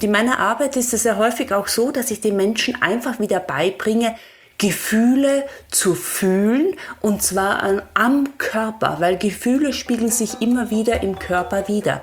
Und in meiner Arbeit ist es sehr häufig auch so, dass ich den Menschen einfach wieder beibringe, Gefühle zu fühlen, und zwar am Körper, weil Gefühle spiegeln sich immer wieder im Körper wider.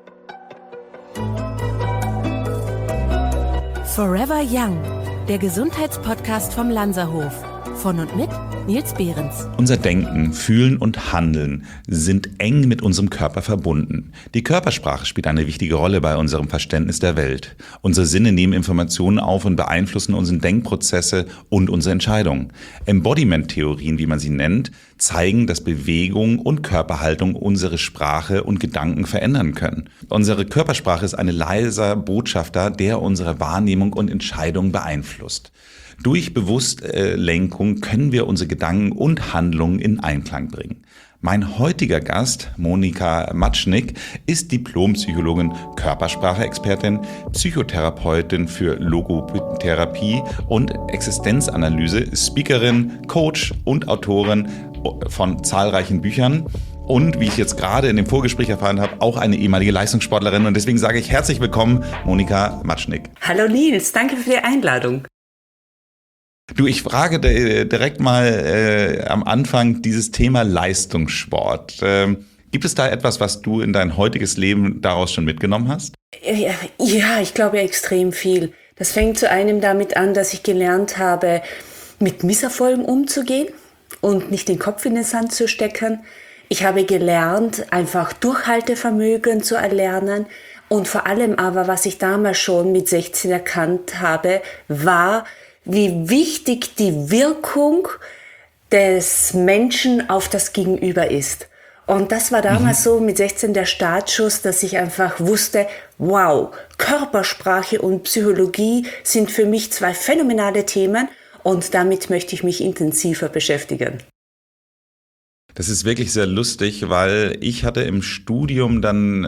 Forever Young, der Gesundheitspodcast vom Lanzerhof. Von und mit Nils Behrens. Unser Denken, Fühlen und Handeln sind eng mit unserem Körper verbunden. Die Körpersprache spielt eine wichtige Rolle bei unserem Verständnis der Welt. Unsere Sinne nehmen Informationen auf und beeinflussen unsere Denkprozesse und unsere Entscheidungen. Embodiment-Theorien, wie man sie nennt, zeigen, dass Bewegung und Körperhaltung unsere Sprache und Gedanken verändern können. Unsere Körpersprache ist ein leiser Botschafter, der unsere Wahrnehmung und Entscheidungen beeinflusst. Durch Bewusstlenkung können wir unsere Gedanken und Handlungen in Einklang bringen. Mein heutiger Gast, Monika Matschnick, ist Diplompsychologin, Körpersprache-Expertin, Psychotherapeutin für Logotherapie und Existenzanalyse, Speakerin, Coach und Autorin von zahlreichen Büchern. Und wie ich jetzt gerade in dem Vorgespräch erfahren habe, auch eine ehemalige Leistungssportlerin. Und deswegen sage ich herzlich willkommen, Monika Matschnick. Hallo Nils, danke für die Einladung. Du, ich frage direkt mal am Anfang dieses Thema Leistungssport. Gibt es da etwas, was du in dein heutiges Leben daraus schon mitgenommen hast? Ja, ich glaube extrem viel. Das fängt zu einem damit an, dass ich gelernt habe, mit Misserfolgen umzugehen und nicht den Kopf in den Sand zu stecken. Ich habe gelernt, einfach Durchhaltevermögen zu erlernen. Und vor allem aber, was ich damals schon mit 16 erkannt habe, war, wie wichtig die Wirkung des Menschen auf das Gegenüber ist. Und das war damals so mit 16 der Startschuss, dass ich einfach wusste, wow, Körpersprache und Psychologie sind für mich zwei phänomenale Themen und damit möchte ich mich intensiver beschäftigen. Das ist wirklich sehr lustig, weil ich hatte im Studium dann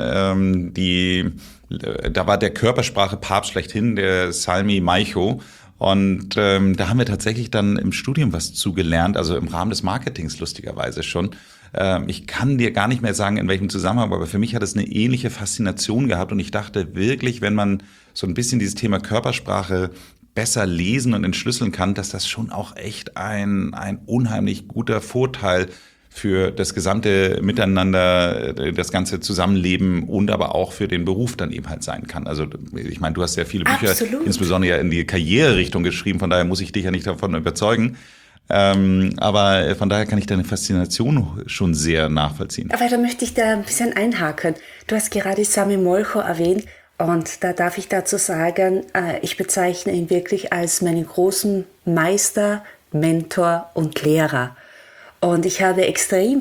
da war der Körpersprache Papst schlechthin, der Salmi Maicho. Und da haben wir tatsächlich dann im Studium was zugelernt, also im Rahmen des Marketings lustigerweise schon. Ich kann dir gar nicht mehr sagen, in welchem Zusammenhang, aber für mich hat es eine ähnliche Faszination gehabt und ich dachte wirklich, wenn man so ein bisschen dieses Thema Körpersprache besser lesen und entschlüsseln kann, dass das schon auch echt ein unheimlich guter Vorteil für das gesamte Miteinander, das ganze Zusammenleben und aber auch für den Beruf dann eben halt sein kann. Also ich meine, du hast sehr viele Bücher, Absolut. Insbesondere ja in die Karriererichtung geschrieben, von daher muss ich dich ja nicht davon überzeugen. Aber von daher kann ich deine Faszination schon sehr nachvollziehen. Aber da möchte ich da ein bisschen einhaken. Du hast gerade Salmi Maicho erwähnt und da darf ich dazu sagen, ich bezeichne ihn wirklich als meinen großen Meister, Mentor und Lehrer. Und ich habe extrem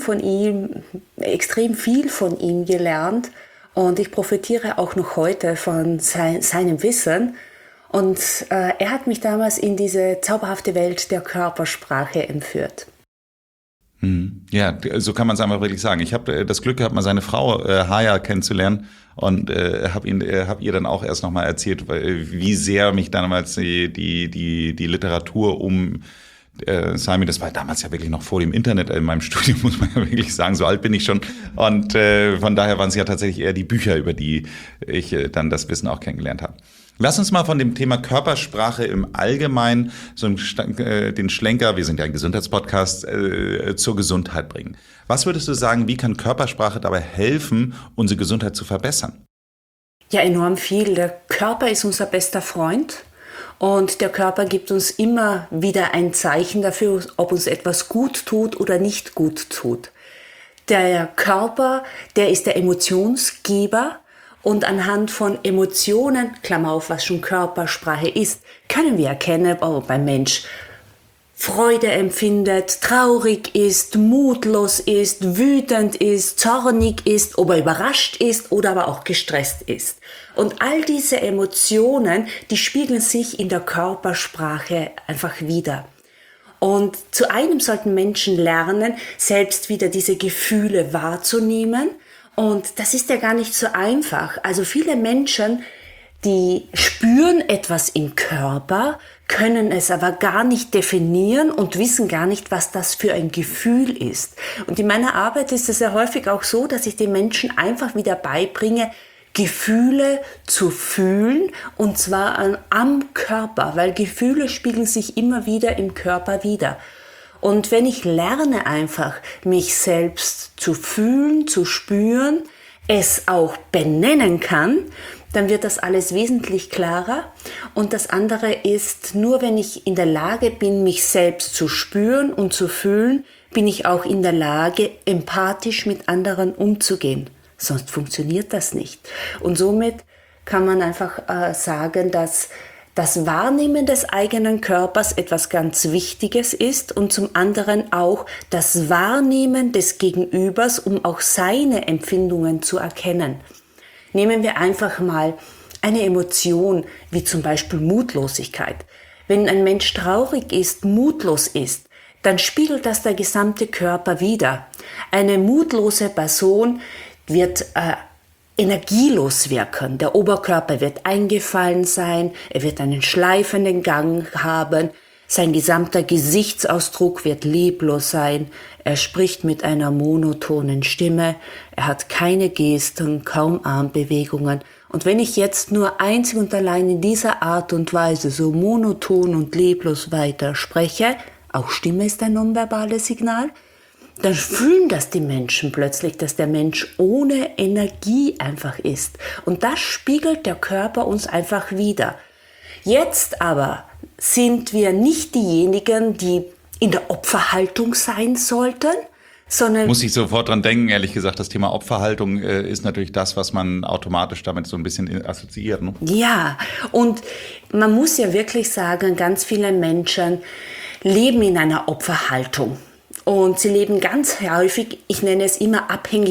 viel von ihm gelernt und ich profitiere auch noch heute von seinem Wissen. Und er hat mich damals in diese zauberhafte Welt der Körpersprache entführt. Ja, so kann man es einfach wirklich sagen. Ich habe das Glück gehabt, mal seine Frau Haya kennenzulernen und hab ihr dann auch erst nochmal erzählt, wie sehr mich damals die Literatur Salmi, das war damals ja wirklich noch vor dem Internet in meinem Studium, muss man ja wirklich sagen, so alt bin ich schon. Und von daher waren es ja tatsächlich eher die Bücher, über die ich dann das Wissen auch kennengelernt habe. Lass uns mal von dem Thema Körpersprache im Allgemeinen den Schlenker, wir sind ja ein Gesundheitspodcast, zur Gesundheit bringen. Was würdest du sagen, wie kann Körpersprache dabei helfen, unsere Gesundheit zu verbessern? Ja, enorm viel. Der Körper ist unser bester Freund. Und der Körper gibt uns immer wieder ein Zeichen dafür, ob uns etwas gut tut oder nicht gut tut. Der Körper, der ist der Emotionsgeber und anhand von Emotionen, Klammer auf, was schon Körpersprache ist, können wir erkennen, ob ein Mensch Freude empfindet, traurig ist, mutlos ist, wütend ist, zornig ist, ob er überrascht ist oder aber auch gestresst ist. Und all diese Emotionen, die spiegeln sich in der Körpersprache einfach wider. Und zu einem sollten Menschen lernen, selbst wieder diese Gefühle wahrzunehmen. Und das ist ja gar nicht so einfach. Also viele Menschen, die spüren etwas im Körper, können es aber gar nicht definieren und wissen gar nicht, was das für ein Gefühl ist. Und in meiner Arbeit ist es ja häufig auch so, dass ich den Menschen einfach wieder beibringe, Gefühle zu fühlen, und zwar am Körper, weil Gefühle spiegeln sich immer wieder im Körper wider. Und wenn ich lerne einfach, mich selbst zu fühlen, zu spüren, es auch benennen kann, dann wird das alles wesentlich klarer. Und das andere ist, nur wenn ich in der Lage bin, mich selbst zu spüren und zu fühlen, bin ich auch in der Lage, empathisch mit anderen umzugehen. Sonst funktioniert das nicht. Und somit kann man einfach sagen, dass das Wahrnehmen des eigenen Körpers etwas ganz Wichtiges ist und zum anderen auch das Wahrnehmen des Gegenübers, um auch seine Empfindungen zu erkennen. Nehmen wir einfach mal eine Emotion wie zum Beispiel Mutlosigkeit. Wenn ein Mensch traurig ist, mutlos ist, dann spiegelt das der gesamte Körper wider. Eine mutlose Person wird energielos wirken. Der Oberkörper wird eingefallen sein, er wird einen schleifenden Gang haben, sein gesamter Gesichtsausdruck wird leblos sein, er spricht mit einer monotonen Stimme, er hat keine Gesten, kaum Armbewegungen. Und wenn ich jetzt nur einzig und allein in dieser Art und Weise so monoton und leblos weiter spreche, auch Stimme ist ein nonverbales Signal, dann fühlen das die Menschen plötzlich, dass der Mensch ohne Energie einfach ist. Und das spiegelt der Körper uns einfach wider. Jetzt aber sind wir nicht diejenigen, die in der Opferhaltung sein sollten, sondern... Muss ich sofort dran denken, ehrlich gesagt, das Thema Opferhaltung ist natürlich das, was man automatisch damit so ein bisschen assoziiert. Ne? Ja, und man muss ja wirklich sagen, ganz viele Menschen leben in einer Opferhaltung. Und sie leben ganz häufig, ich nenne es immer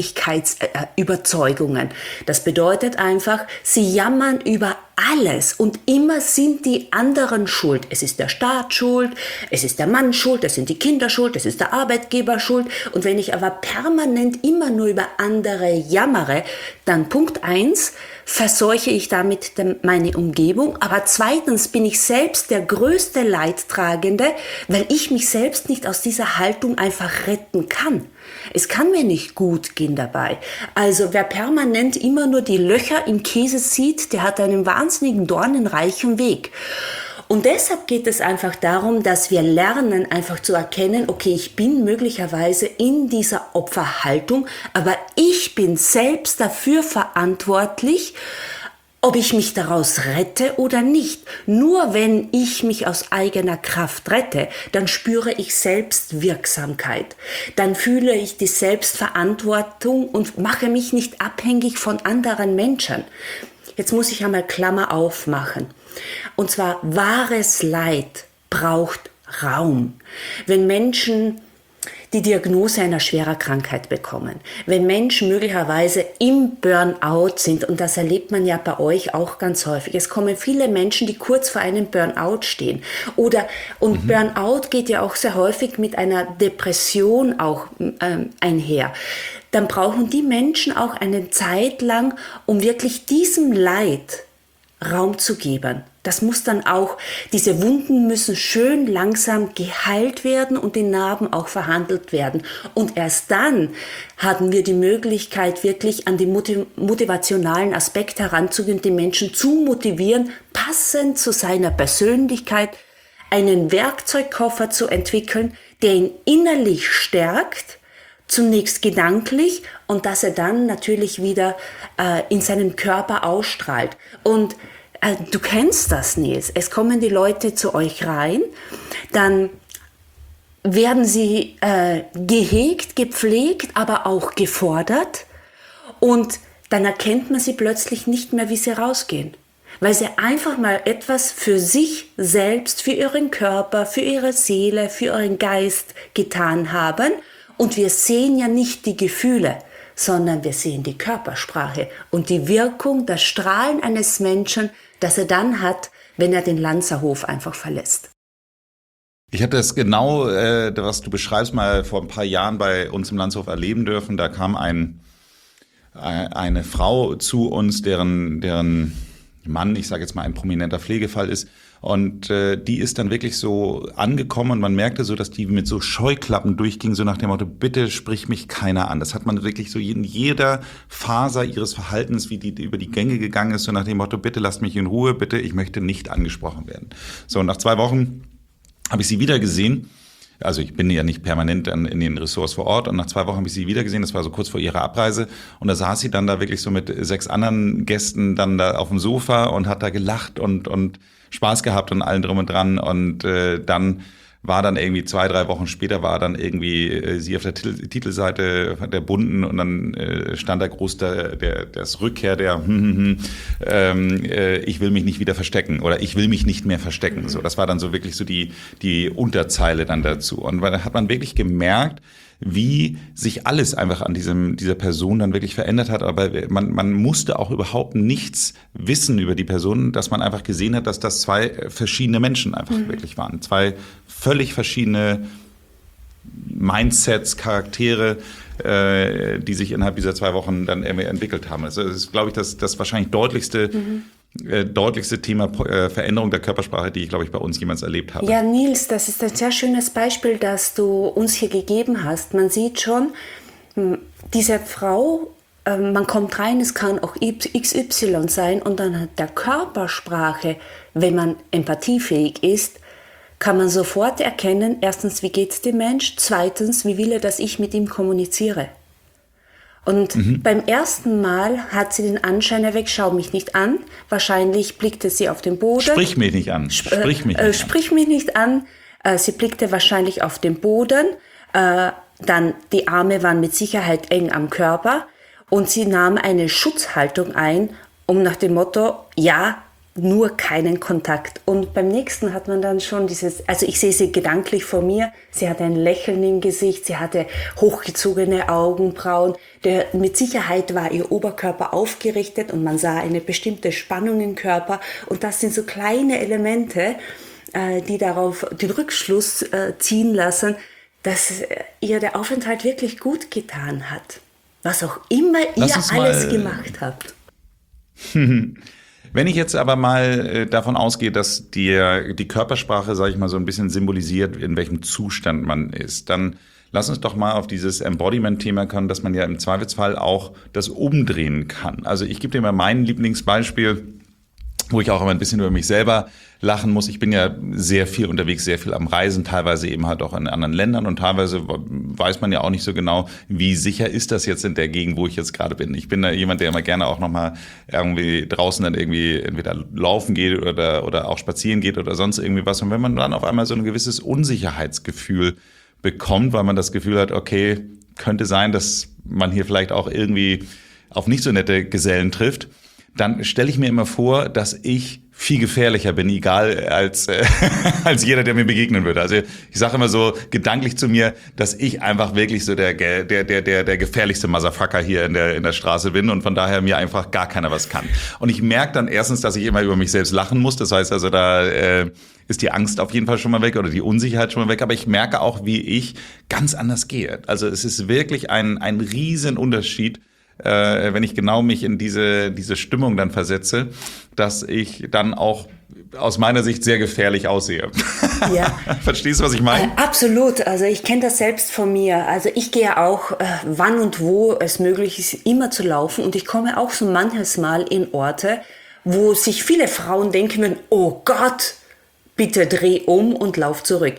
Abhängigkeitsüberzeugungen. Das bedeutet einfach, sie jammern über alles und immer sind die anderen schuld. Es ist der Staat schuld, es ist der Mann schuld, es sind die Kinder schuld, es ist der Arbeitgeber schuld. Und wenn ich aber permanent immer nur über andere jammere, dann Punkt 1, verseuche ich damit meine Umgebung. Aber zweitens bin ich selbst der größte Leidtragende, weil ich mich selbst nicht aus dieser Haltung einfach retten kann. Es kann mir nicht gut gehen dabei. Also wer permanent immer nur die Löcher im Käse sieht, der hat einen wahnsinnigen dornenreichen Weg. Und deshalb geht es einfach darum, dass wir lernen, einfach zu erkennen, okay, ich bin möglicherweise in dieser Opferhaltung, aber ich bin selbst dafür verantwortlich, ob ich mich daraus rette oder nicht. Nur wenn ich mich aus eigener Kraft rette, dann spüre ich Selbstwirksamkeit. Dann fühle ich die Selbstverantwortung und mache mich nicht abhängig von anderen Menschen. Jetzt muss ich einmal Klammer aufmachen. Und zwar, wahres Leid braucht Raum. Wenn Menschen die Diagnose einer schweren Krankheit bekommen, wenn Menschen möglicherweise im Burnout sind, und das erlebt man ja bei euch auch ganz häufig, es kommen viele Menschen, die kurz vor einem Burnout stehen. Burnout geht ja auch sehr häufig mit einer Depression auch einher. Dann brauchen die Menschen auch eine Zeit lang, um wirklich diesem Leid Raum zu geben. Das muss dann auch, diese Wunden müssen schön langsam geheilt werden und die Narben auch verhandelt werden. Und erst dann haben wir die Möglichkeit, wirklich an die motivationalen Aspekte heranzugehen, die Menschen zu motivieren, passend zu seiner Persönlichkeit einen Werkzeugkoffer zu entwickeln, der ihn innerlich stärkt, zunächst gedanklich, und dass er dann natürlich wieder in seinem Körper ausstrahlt. Und du kennst das, Nils. Es kommen die Leute zu euch rein, dann werden sie gehegt, gepflegt, aber auch gefordert, und dann erkennt man sie plötzlich nicht mehr, wie sie rausgehen. Weil sie einfach mal etwas für sich selbst, für ihren Körper, für ihre Seele, für ihren Geist getan haben. Und wir sehen ja nicht die Gefühle, sondern wir sehen die Körpersprache und die Wirkung, das Strahlen eines Menschen, das er dann hat, wenn er den Lanzerhof einfach verlässt. Ich hatte das genau, was du beschreibst, mal vor ein paar Jahren bei uns im Lanzerhof erleben dürfen. Da kam eine Frau zu uns, deren Mann, ich sage jetzt mal ein prominenter Pflegefall ist. Und die ist dann wirklich so angekommen und man merkte so, dass die mit so Scheuklappen durchging, so nach dem Motto, bitte sprich mich keiner an. Das hat man wirklich so in jeder Faser ihres Verhaltens, wie die über die Gänge gegangen ist, so nach dem Motto, bitte lasst mich in Ruhe, bitte, ich möchte nicht angesprochen werden. So, und nach 2 Wochen habe ich sie wieder gesehen. Also ich bin ja nicht permanent in den Ressorts vor Ort und nach 2 Wochen habe ich sie wieder gesehen, das war so kurz vor ihrer Abreise und da saß sie dann da wirklich so mit 6 anderen Gästen dann da auf dem Sofa und hat da gelacht und Spaß gehabt und allen drum und dran und dann war dann irgendwie 2, 3 Wochen später war dann irgendwie sie auf der Titelseite der Bunten und dann stand da groß das Rückkehr der ich will mich nicht wieder verstecken oder ich will mich nicht mehr verstecken. So, das war dann so wirklich so die Unterzeile dann dazu. Und da hat man wirklich gemerkt, wie sich alles einfach an dieser Person dann wirklich verändert hat. Aber man musste auch überhaupt nichts wissen über die Person, dass man einfach gesehen hat, dass das 2 verschiedene Menschen einfach wirklich waren. 2 völlig verschiedene Mindsets, Charaktere, die sich innerhalb dieser 2 Wochen dann entwickelt haben. Also das ist, glaube ich, das wahrscheinlich deutlichste Thema Veränderung der Körpersprache, die ich, glaube ich, bei uns jemals erlebt habe. Ja, Nils, das ist ein sehr schönes Beispiel, das du uns hier gegeben hast. Man sieht schon, diese Frau, man kommt rein, es kann auch XY sein und dann hat der Körpersprache, wenn man empathiefähig ist, kann man sofort erkennen, erstens, wie geht es dem Mensch, zweitens, wie will er, dass ich mit ihm kommuniziere. Und beim ersten Mal hat sie den Anschein erweckt, schau mich nicht an. Wahrscheinlich blickte sie auf den Boden. Sprich mich nicht an. Sprich mich nicht an. Sie blickte wahrscheinlich auf den Boden. Dann die Arme waren mit Sicherheit eng am Körper. Und sie nahm eine Schutzhaltung ein, um nach dem Motto, ja, nur keinen Kontakt. Und beim nächsten hat man dann schon also ich sehe sie gedanklich vor mir, sie hatte ein Lächeln im Gesicht, sie hatte hochgezogene Augenbrauen, mit Sicherheit war ihr Oberkörper aufgerichtet und man sah eine bestimmte Spannung im Körper und das sind so kleine Elemente, die darauf den Rückschluss ziehen lassen, dass ihr der Aufenthalt wirklich gut getan hat. Was auch immer ihr alles gemacht habt. Wenn ich jetzt aber mal davon ausgehe, dass die Körpersprache, sage ich mal, so ein bisschen symbolisiert, in welchem Zustand man ist, dann lass uns doch mal auf dieses Embodiment-Thema kommen, dass man ja im Zweifelsfall auch das umdrehen kann. Also ich gebe dir mal mein Lieblingsbeispiel, wo ich auch immer ein bisschen über mich selber lachen muss. Ich bin ja sehr viel unterwegs, sehr viel am Reisen, teilweise eben halt auch in anderen Ländern und teilweise weiß man ja auch nicht so genau, wie sicher ist das jetzt in der Gegend, wo ich jetzt gerade bin. Ich bin da jemand, der immer gerne auch nochmal irgendwie draußen dann irgendwie entweder laufen geht oder auch spazieren geht oder sonst irgendwie was. Und wenn man dann auf einmal so ein gewisses Unsicherheitsgefühl bekommt, weil man das Gefühl hat, okay, könnte sein, dass man hier vielleicht auch irgendwie auf nicht so nette Gesellen trifft, dann stelle ich mir immer vor, dass ich viel gefährlicher bin, egal als jeder, der mir begegnen würde. Also ich sage immer so gedanklich zu mir, dass ich einfach wirklich so der gefährlichste Motherfucker hier in der Straße bin und von daher mir einfach gar keiner was kann. Und ich merke dann erstens, dass ich immer über mich selbst lachen muss. Das heißt also, da ist die Angst auf jeden Fall schon mal weg oder die Unsicherheit schon mal weg. Aber ich merke auch, wie ich ganz anders gehe. Also es ist wirklich ein riesen Unterschied, wenn ich genau mich in diese Stimmung dann versetze, dass ich dann auch aus meiner Sicht sehr gefährlich aussehe. Ja. Verstehst du, was ich meine? Absolut. Also ich kenne das selbst von mir. Also ich gehe auch, wann und wo es möglich ist, immer zu laufen. Und ich komme auch so manches Mal in Orte, wo sich viele Frauen denken, oh Gott, bitte dreh um und lauf zurück.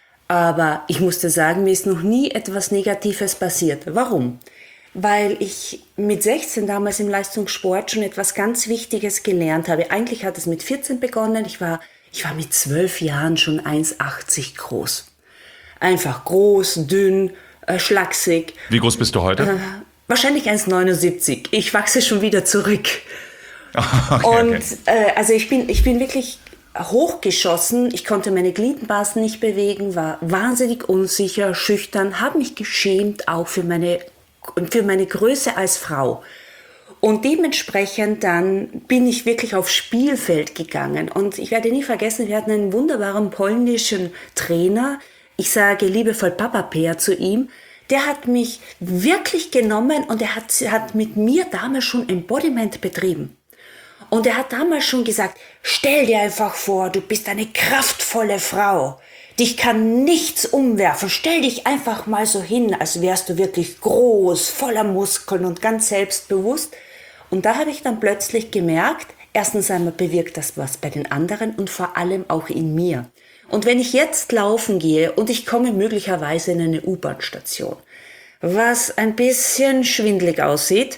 Aber ich musste sagen, mir ist noch nie etwas Negatives passiert. Warum? Weil ich mit 16 damals im Leistungssport schon etwas ganz Wichtiges gelernt habe. Eigentlich hat es mit 14 begonnen. Ich war mit 12 Jahren schon 1,80 groß. Einfach groß, dünn, schlaksig. Wie groß bist du heute? Wahrscheinlich 1,79. Ich wachse schon wieder zurück. Okay, und also ich bin wirklich hochgeschossen. Ich konnte meine Gliedmaßen nicht bewegen, war wahnsinnig unsicher, schüchtern, habe mich geschämt auch für meine Größe als Frau. Und dementsprechend dann bin ich wirklich aufs Spielfeld gegangen. Und ich werde nie vergessen, wir hatten einen wunderbaren polnischen Trainer. Ich sage liebevoll Papa Peer zu ihm. Der hat mich wirklich genommen und er hat mit mir damals schon Embodiment betrieben. Und er hat damals schon gesagt, stell dir einfach vor, du bist eine kraftvolle Frau. Dich kann nichts umwerfen. Stell dich einfach mal so hin, als wärst du wirklich groß, voller Muskeln und ganz selbstbewusst. Und da habe ich dann plötzlich gemerkt, erstens einmal bewirkt das was bei den anderen und vor allem auch in mir. Und wenn ich jetzt laufen gehe und ich komme möglicherweise in eine U-Bahn-Station, was ein bisschen schwindelig aussieht,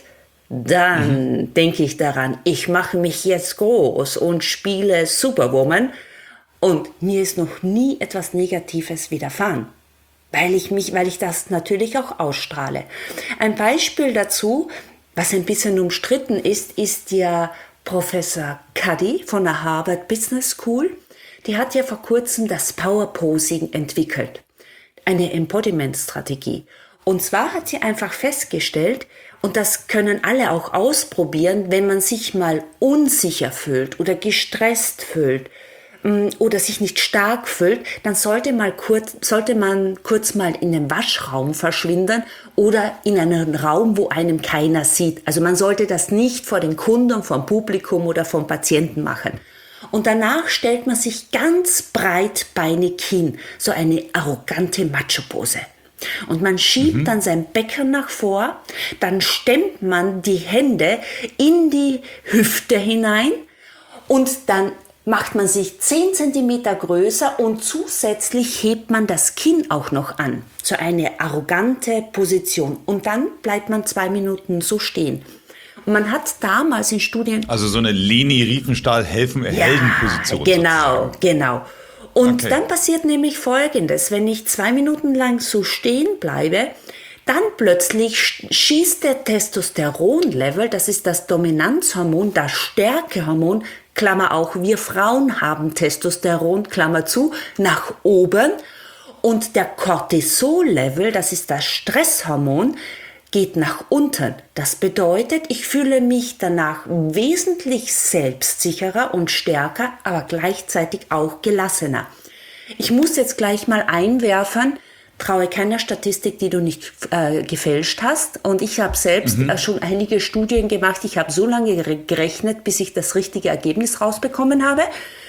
dann denke ich daran, ich mache mich jetzt groß und spiele Superwoman. Und mir ist noch nie etwas Negatives widerfahren, weil ich das natürlich auch ausstrahle. Ein Beispiel dazu, was ein bisschen umstritten ist ja Professor Cuddy von der Harvard Business School. Die hat ja vor kurzem das Power Posing entwickelt, eine Embodiment-Strategie. Und zwar hat sie einfach festgestellt, und das können alle auch ausprobieren, wenn man sich mal unsicher fühlt oder gestresst fühlt, oder sich nicht stark fühlt, dann sollte man kurz mal in den Waschraum verschwinden oder in einen Raum, wo einem keiner sieht. Also man sollte das nicht vor den Kunden, vom Publikum oder vom Patienten machen. Und danach stellt man sich ganz breitbeinig hin, so eine arrogante Macho-Pose. Und man schiebt dann sein Becken nach vor, dann stemmt man die Hände in die Hüfte hinein und dann macht man sich 10 Zentimeter größer und zusätzlich hebt man das Kinn auch noch an. So eine arrogante Position. Und dann bleibt man 2 Minuten so stehen. Und man hat damals in Studien... Also so eine Leni Riefenstahl-Heldenposition. Genau. Und dann passiert nämlich Folgendes. Wenn ich 2 Minuten lang so stehen bleibe, dann plötzlich schießt der Testosteronlevel, das ist das Dominanzhormon, das Stärkehormon, Klammer auch, wir Frauen haben Testosteron, Klammer zu, nach oben. Und der Cortisol-Level, das ist das Stresshormon, geht nach unten. Das bedeutet, ich fühle mich danach wesentlich selbstsicherer und stärker, aber gleichzeitig auch gelassener. Ich muss jetzt gleich mal einwerfen, traue keiner Statistik, die du nicht gefälscht hast. Und ich habe selbst schon einige Studien gemacht. Ich habe so lange gerechnet, bis ich das richtige Ergebnis rausbekommen habe.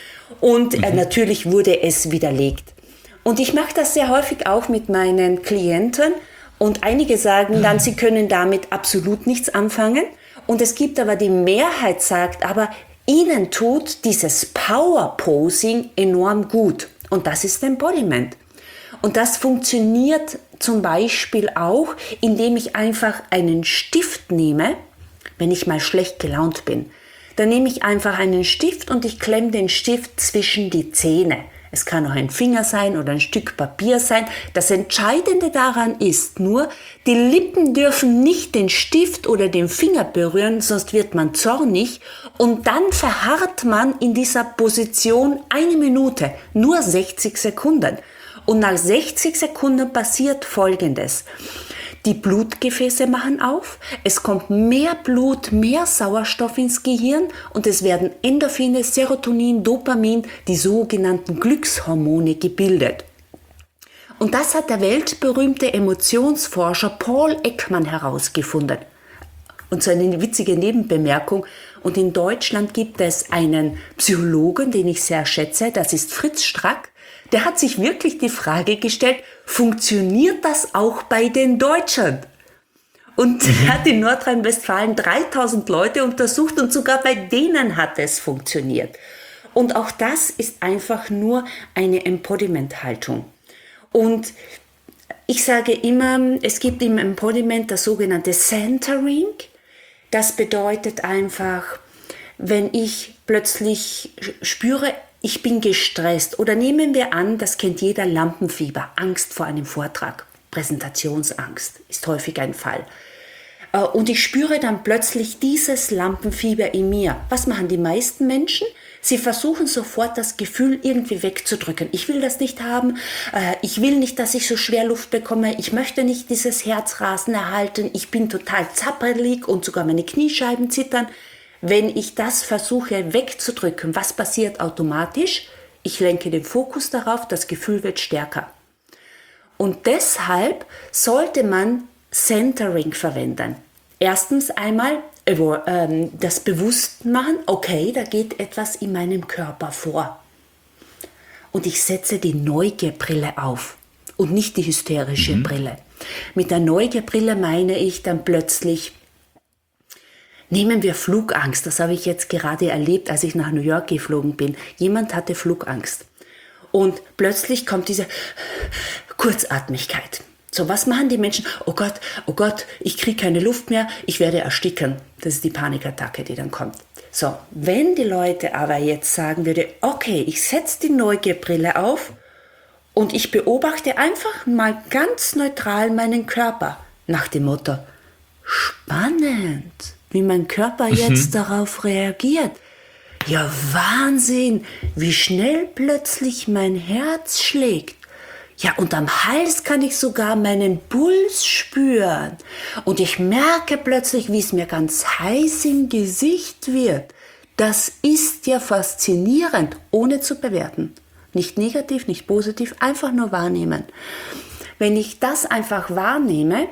Und natürlich wurde es widerlegt. Und ich mache das sehr häufig auch mit meinen Klienten. Und einige sagen dann, sie können damit absolut nichts anfangen. Und es gibt aber die Mehrheit, sagt aber, ihnen tut dieses Power-Posing enorm gut. Und das ist Embodiment. Und das funktioniert zum Beispiel auch, indem ich einfach einen Stift nehme, wenn ich mal schlecht gelaunt bin. Dann nehme ich einfach einen Stift und ich klemme den Stift zwischen die Zähne. Es kann auch ein Finger sein oder ein Stück Papier sein. Das Entscheidende daran ist nur, die Lippen dürfen nicht den Stift oder den Finger berühren, sonst wird man zornig. Und dann verharrt man in dieser Position 1 Minute, nur 60 Sekunden. Und nach 60 Sekunden passiert Folgendes. Die Blutgefäße machen auf, es kommt mehr Blut, mehr Sauerstoff ins Gehirn und es werden Endorphine, Serotonin, Dopamin, die sogenannten Glückshormone gebildet. Und das hat der weltberühmte Emotionsforscher Paul Ekman herausgefunden. Und so eine witzige Nebenbemerkung. Und in Deutschland gibt es einen Psychologen, den ich sehr schätze, das ist Fritz Strack. Der hat sich wirklich die Frage gestellt, funktioniert das auch bei den Deutschen? Und er hat in Nordrhein-Westfalen 3000 Leute untersucht und sogar bei denen hat es funktioniert. Und auch das ist einfach nur eine Embodiment-Haltung. Und ich sage immer, es gibt im Embodiment das sogenannte Centering. Das bedeutet einfach, wenn ich plötzlich spüre, ich bin gestresst. Oder nehmen wir an, das kennt jeder, Lampenfieber, Angst vor einem Vortrag, Präsentationsangst ist häufig ein Fall. Und ich spüre dann plötzlich dieses Lampenfieber in mir. Was machen die meisten Menschen? Sie versuchen sofort das Gefühl irgendwie wegzudrücken. Ich will das nicht haben, ich will nicht, dass ich so schwer Luft bekomme, ich möchte nicht dieses Herzrasen erhalten, ich bin total zappelig und sogar meine Kniescheiben zittern. Wenn ich das versuche wegzudrücken, was passiert automatisch? Ich lenke den Fokus darauf, das Gefühl wird stärker. Und deshalb sollte man Centering verwenden. Erstens einmal das Bewusstmachen, okay, da geht etwas in meinem Körper vor. Und ich setze die Neugierbrille auf und nicht die hysterische Brille. Mit der Neugierbrille meine ich dann plötzlich, nehmen wir Flugangst. Das habe ich jetzt gerade erlebt, als ich nach New York geflogen bin. Jemand hatte Flugangst. Und plötzlich kommt diese Kurzatmigkeit. So, was machen die Menschen? Oh Gott, ich kriege keine Luft mehr, ich werde ersticken. Das ist die Panikattacke, die dann kommt. So, wenn die Leute aber jetzt sagen würde, okay, ich setze die Neugierbrille auf und ich beobachte einfach mal ganz neutral meinen Körper. Nach dem Motto, spannend, wie mein Körper jetzt darauf reagiert. Ja, Wahnsinn, wie schnell plötzlich mein Herz schlägt. Ja, und am Hals kann ich sogar meinen Puls spüren. Und ich merke plötzlich, wie es mir ganz heiß im Gesicht wird. Das ist ja faszinierend, ohne zu bewerten. Nicht negativ, nicht positiv, einfach nur wahrnehmen. Wenn ich das einfach wahrnehme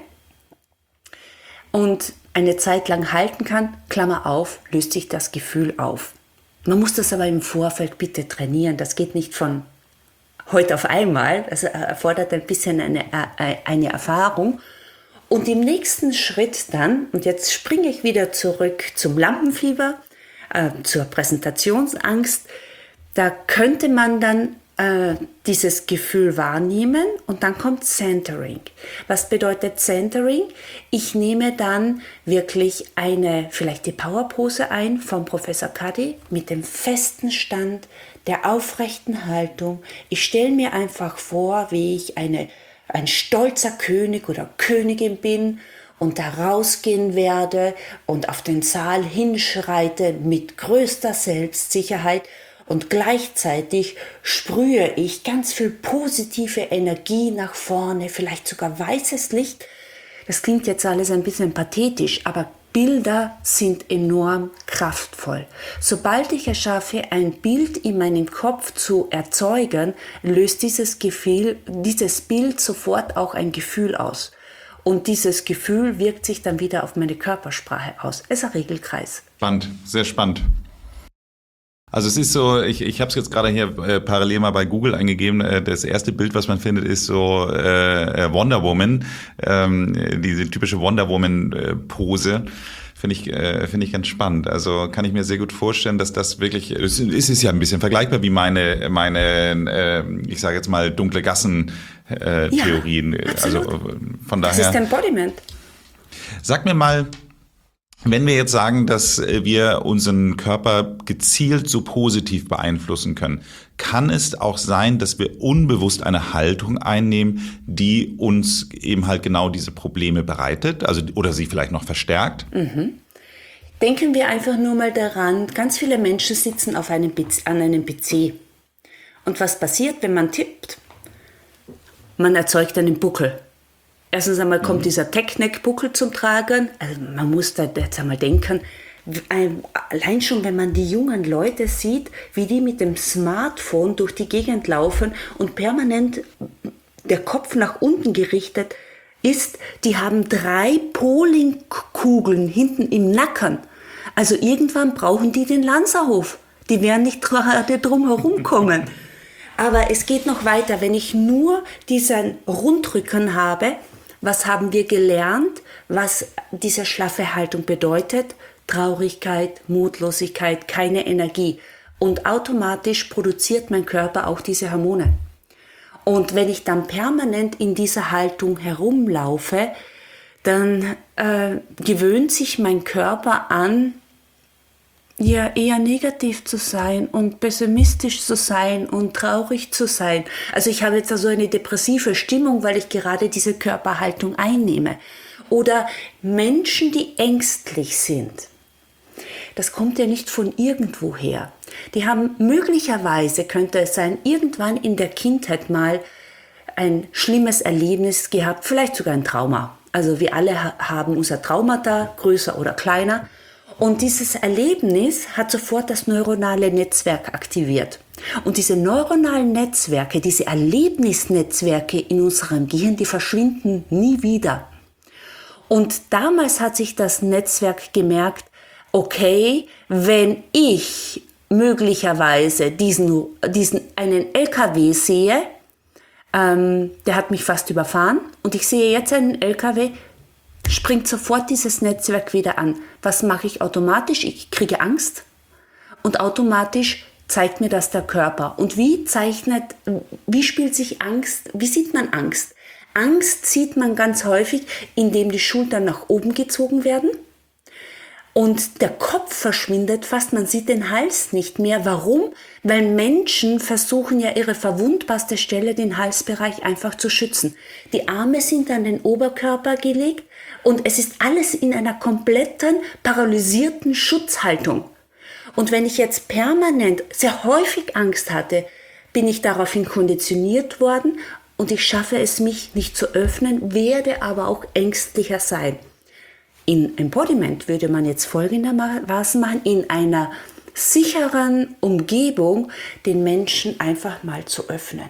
und eine Zeit lang halten kann, Klammer auf, löst sich das Gefühl auf. Man muss das aber im Vorfeld bitte trainieren. Das geht nicht von heute auf einmal. Das erfordert ein bisschen eine Erfahrung. Und im nächsten Schritt dann, und jetzt springe ich wieder zurück zum Lampenfieber, zur Präsentationsangst, da könnte man dann dieses Gefühl wahrnehmen und dann kommt Centering. Was bedeutet Centering? Ich nehme dann wirklich vielleicht die Powerpose ein vom Professor Cuddy mit dem festen Stand der aufrechten Haltung. Ich stelle mir einfach vor, wie ich ein stolzer König oder Königin bin und da rausgehen werde und auf den Saal hinschreite mit größter Selbstsicherheit. Und gleichzeitig sprühe ich ganz viel positive Energie nach vorne, vielleicht sogar weißes Licht. Das klingt jetzt alles ein bisschen pathetisch, aber Bilder sind enorm kraftvoll. Sobald ich es schaffe, ein Bild in meinem Kopf zu erzeugen, löst dieses Bild sofort auch ein Gefühl aus. Und dieses Gefühl wirkt sich dann wieder auf meine Körpersprache aus. Es ist ein Regelkreis. Spannend, sehr spannend. Also es ist so, ich habe es jetzt gerade hier parallel mal bei Google eingegeben. Das erste Bild, was man findet, ist so Wonder Woman, diese typische Wonder Woman Pose. Finde ich ganz spannend. Also kann ich mir sehr gut vorstellen, dass das wirklich, es ist ja ein bisschen vergleichbar wie meine ich sage jetzt mal dunkle Gassen Theorien. Ja, also von daher. Das ist Embodiment. Sag mir mal, wenn wir jetzt sagen, dass wir unseren Körper gezielt so positiv beeinflussen können, kann es auch sein, dass wir unbewusst eine Haltung einnehmen, die uns eben halt genau diese Probleme bereitet, also oder sie vielleicht noch verstärkt? Denken wir einfach nur mal daran, ganz viele Menschen sitzen an einem PC. Und was passiert, wenn man tippt? Man erzeugt einen Buckel. Erstens einmal kommt dieser Technik-Buckel zum Tragen. Also man muss da jetzt einmal denken, allein schon, wenn man die jungen Leute sieht, wie die mit dem Smartphone durch die Gegend laufen und permanent der Kopf nach unten gerichtet ist, die haben 3 Bowlingkugeln hinten im Nacken. Also irgendwann brauchen die den Lanzerhof. Die werden nicht gerade drum herum kommen. Aber es geht noch weiter. Wenn ich nur diesen Rundrücken habe, was haben wir gelernt, was diese schlaffe Haltung bedeutet? Traurigkeit, Mutlosigkeit, keine Energie. Und automatisch produziert mein Körper auch diese Hormone. Und wenn ich dann permanent in dieser Haltung herumlaufe, dann gewöhnt sich mein Körper an, ja, eher negativ zu sein und pessimistisch zu sein und traurig zu sein. Also ich habe jetzt also eine depressive Stimmung, weil ich gerade diese Körperhaltung einnehme. Oder Menschen, die ängstlich sind. Das kommt ja nicht von irgendwoher. Die haben möglicherweise, könnte es sein, irgendwann in der Kindheit mal ein schlimmes Erlebnis gehabt, vielleicht sogar ein Trauma. Also wir alle haben unser Traumata, größer oder kleiner. Und dieses Erlebnis hat sofort das neuronale Netzwerk aktiviert. Und diese neuronalen Netzwerke, diese Erlebnisnetzwerke in unserem Gehirn, die verschwinden nie wieder. Und damals hat sich das Netzwerk gemerkt, okay, wenn ich möglicherweise einen LKW sehe, der hat mich fast überfahren und ich sehe jetzt einen LKW, springt sofort dieses Netzwerk wieder an. Was mache ich automatisch? Ich kriege Angst und automatisch zeigt mir das der Körper. Und wie spielt sich Angst, wie sieht man Angst? Angst sieht man ganz häufig, indem die Schultern nach oben gezogen werden und der Kopf verschwindet fast, man sieht den Hals nicht mehr. Warum? Weil Menschen versuchen ja ihre verwundbarste Stelle, den Halsbereich, einfach zu schützen. Die Arme sind an den Oberkörper gelegt und es ist alles in einer kompletten paralysierten Schutzhaltung. Und wenn ich jetzt permanent sehr häufig Angst hatte, bin ich daraufhin konditioniert worden und ich schaffe es, mich nicht zu öffnen, werde aber auch ängstlicher sein. In Embodiment würde man jetzt folgendermaßen machen, in einer sicheren Umgebung den Menschen einfach mal zu öffnen,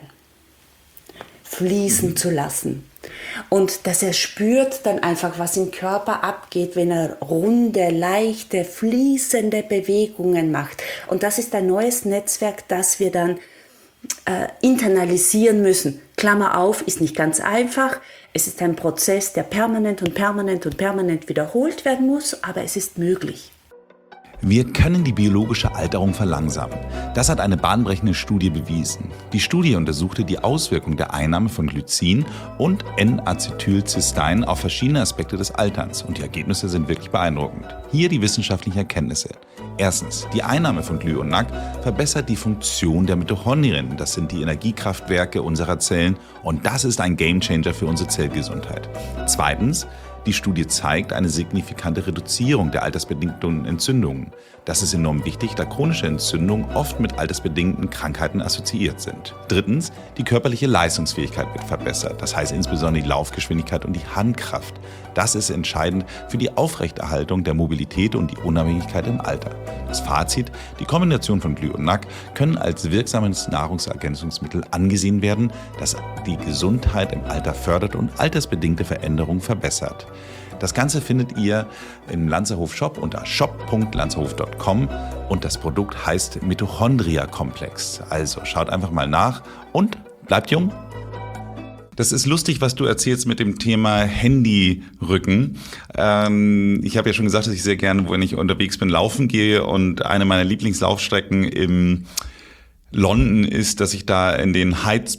fließen zu lassen. Und dass er spürt dann einfach, was im Körper abgeht, wenn er runde, leichte, fließende Bewegungen macht. Und das ist ein neues Netzwerk, das wir dann internalisieren müssen. Klammer auf, ist nicht ganz einfach. Es ist ein Prozess, der permanent wiederholt werden muss, aber es ist möglich. Wir können die biologische Alterung verlangsamen. Das hat eine bahnbrechende Studie bewiesen. Die Studie untersuchte die Auswirkung der Einnahme von Glycin und N-Acetylcystein auf verschiedene Aspekte des Alterns und die Ergebnisse sind wirklich beeindruckend. Hier die wissenschaftlichen Erkenntnisse. Erstens, die Einnahme von Gly und NAC verbessert die Funktion der Mitochondrien. Das sind die Energiekraftwerke unserer Zellen und das ist ein Gamechanger für unsere Zellgesundheit. Zweitens, die Studie zeigt eine signifikante Reduzierung der altersbedingten Entzündungen. Das ist enorm wichtig, da chronische Entzündungen oft mit altersbedingten Krankheiten assoziiert sind. Drittens, die körperliche Leistungsfähigkeit wird verbessert. Das heißt insbesondere die Laufgeschwindigkeit und die Handkraft. Das ist entscheidend für die Aufrechterhaltung der Mobilität und die Unabhängigkeit im Alter. Das Fazit, die Kombination von Gly und NAC können als wirksames Nahrungsergänzungsmittel angesehen werden, das die Gesundheit im Alter fördert und altersbedingte Veränderungen verbessert. Das Ganze findet ihr im Lanzerhof Shop unter shop.lanzerhof.com und das Produkt heißt Mitochondria Komplex. Also schaut einfach mal nach und bleibt jung. Das ist lustig, was du erzählst mit dem Thema Handyrücken. Ich habe ja schon gesagt, dass ich sehr gerne, wenn ich unterwegs bin, laufen gehe und eine meiner Lieblingslaufstrecken im London ist, dass ich da in den Hyde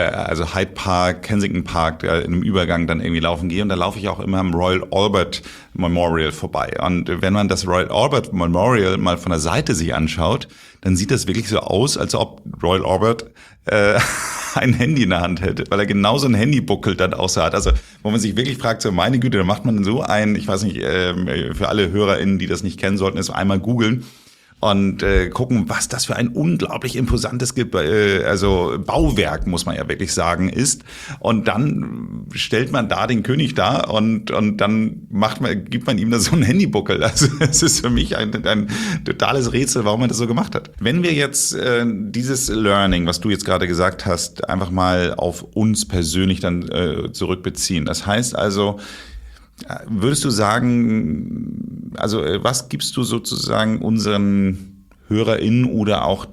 Park, Kensington Park, in einem Übergang dann irgendwie laufen gehe und da laufe ich auch immer am Royal Albert Memorial vorbei. Und wenn man das Royal Albert Memorial mal von der Seite sich anschaut, dann sieht das wirklich so aus, als ob Royal Albert ein Handy in der Hand hätte, weil er genauso ein Handybuckel dann auch so hat. Also wo man sich wirklich fragt, so meine Güte, da macht man so ich weiß nicht, für alle HörerInnen, die das nicht kennen sollten, ist einmal googeln und gucken, was das für ein unglaublich imposantes Bauwerk, muss man ja wirklich sagen, ist. Und dann stellt man da den König da und dann gibt man ihm da so einen Handybuckel. Also es ist für mich ein totales Rätsel, warum man das so gemacht hat. Wenn wir jetzt dieses Learning, was du jetzt gerade gesagt hast, einfach mal auf uns persönlich dann zurückbeziehen. Das heißt also, würdest du sagen, also was gibst du sozusagen unseren HörerInnen oder auch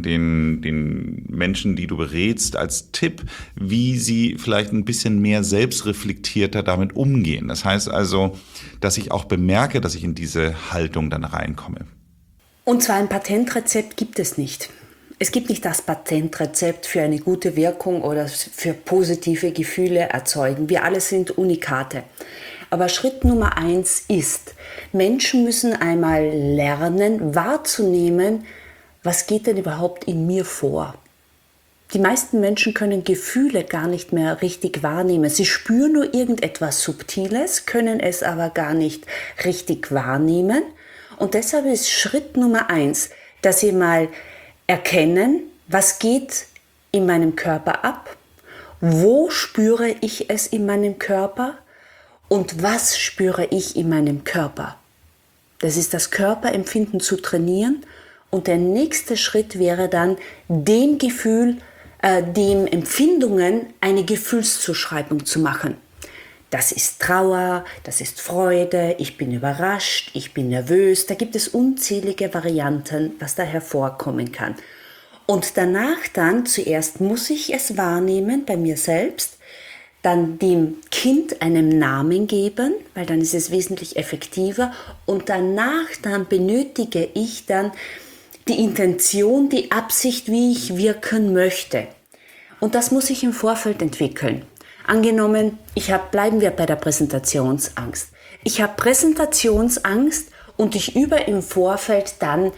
den Menschen, die du berätst, als Tipp, wie sie vielleicht ein bisschen mehr selbstreflektierter damit umgehen? Das heißt also, dass ich auch bemerke, dass ich in diese Haltung dann reinkomme. Und zwar ein Patentrezept gibt es nicht. Es gibt nicht das Patentrezept für eine gute Wirkung oder für positive Gefühle erzeugen. Wir alle sind Unikate. Aber Schritt Nummer 1 ist, Menschen müssen einmal lernen, wahrzunehmen, was geht denn überhaupt in mir vor. Die meisten Menschen können Gefühle gar nicht mehr richtig wahrnehmen. Sie spüren nur irgendetwas Subtiles, können es aber gar nicht richtig wahrnehmen. Und deshalb ist Schritt Nummer 1, dass sie mal erkennen, was geht in meinem Körper ab, wo spüre ich es in meinem Körper und was spüre ich in meinem Körper. Das ist das Körperempfinden zu trainieren und der nächste Schritt wäre dann, dem Empfindungen eine Gefühlszuschreibung zu machen. das ist Trauer, das ist Freude, ich bin überrascht, ich bin nervös. Da gibt es unzählige Varianten, was da hervorkommen kann. Und danach dann, zuerst muss ich es wahrnehmen bei mir selbst, dann dem Kind einen Namen geben, weil dann ist es wesentlich effektiver. Und danach dann benötige ich dann die Intention, die Absicht, wie ich wirken möchte. Und das muss ich im Vorfeld entwickeln. Angenommen, bleiben wir bei der Präsentationsangst. Ich habe Präsentationsangst und ich übe im Vorfeld dann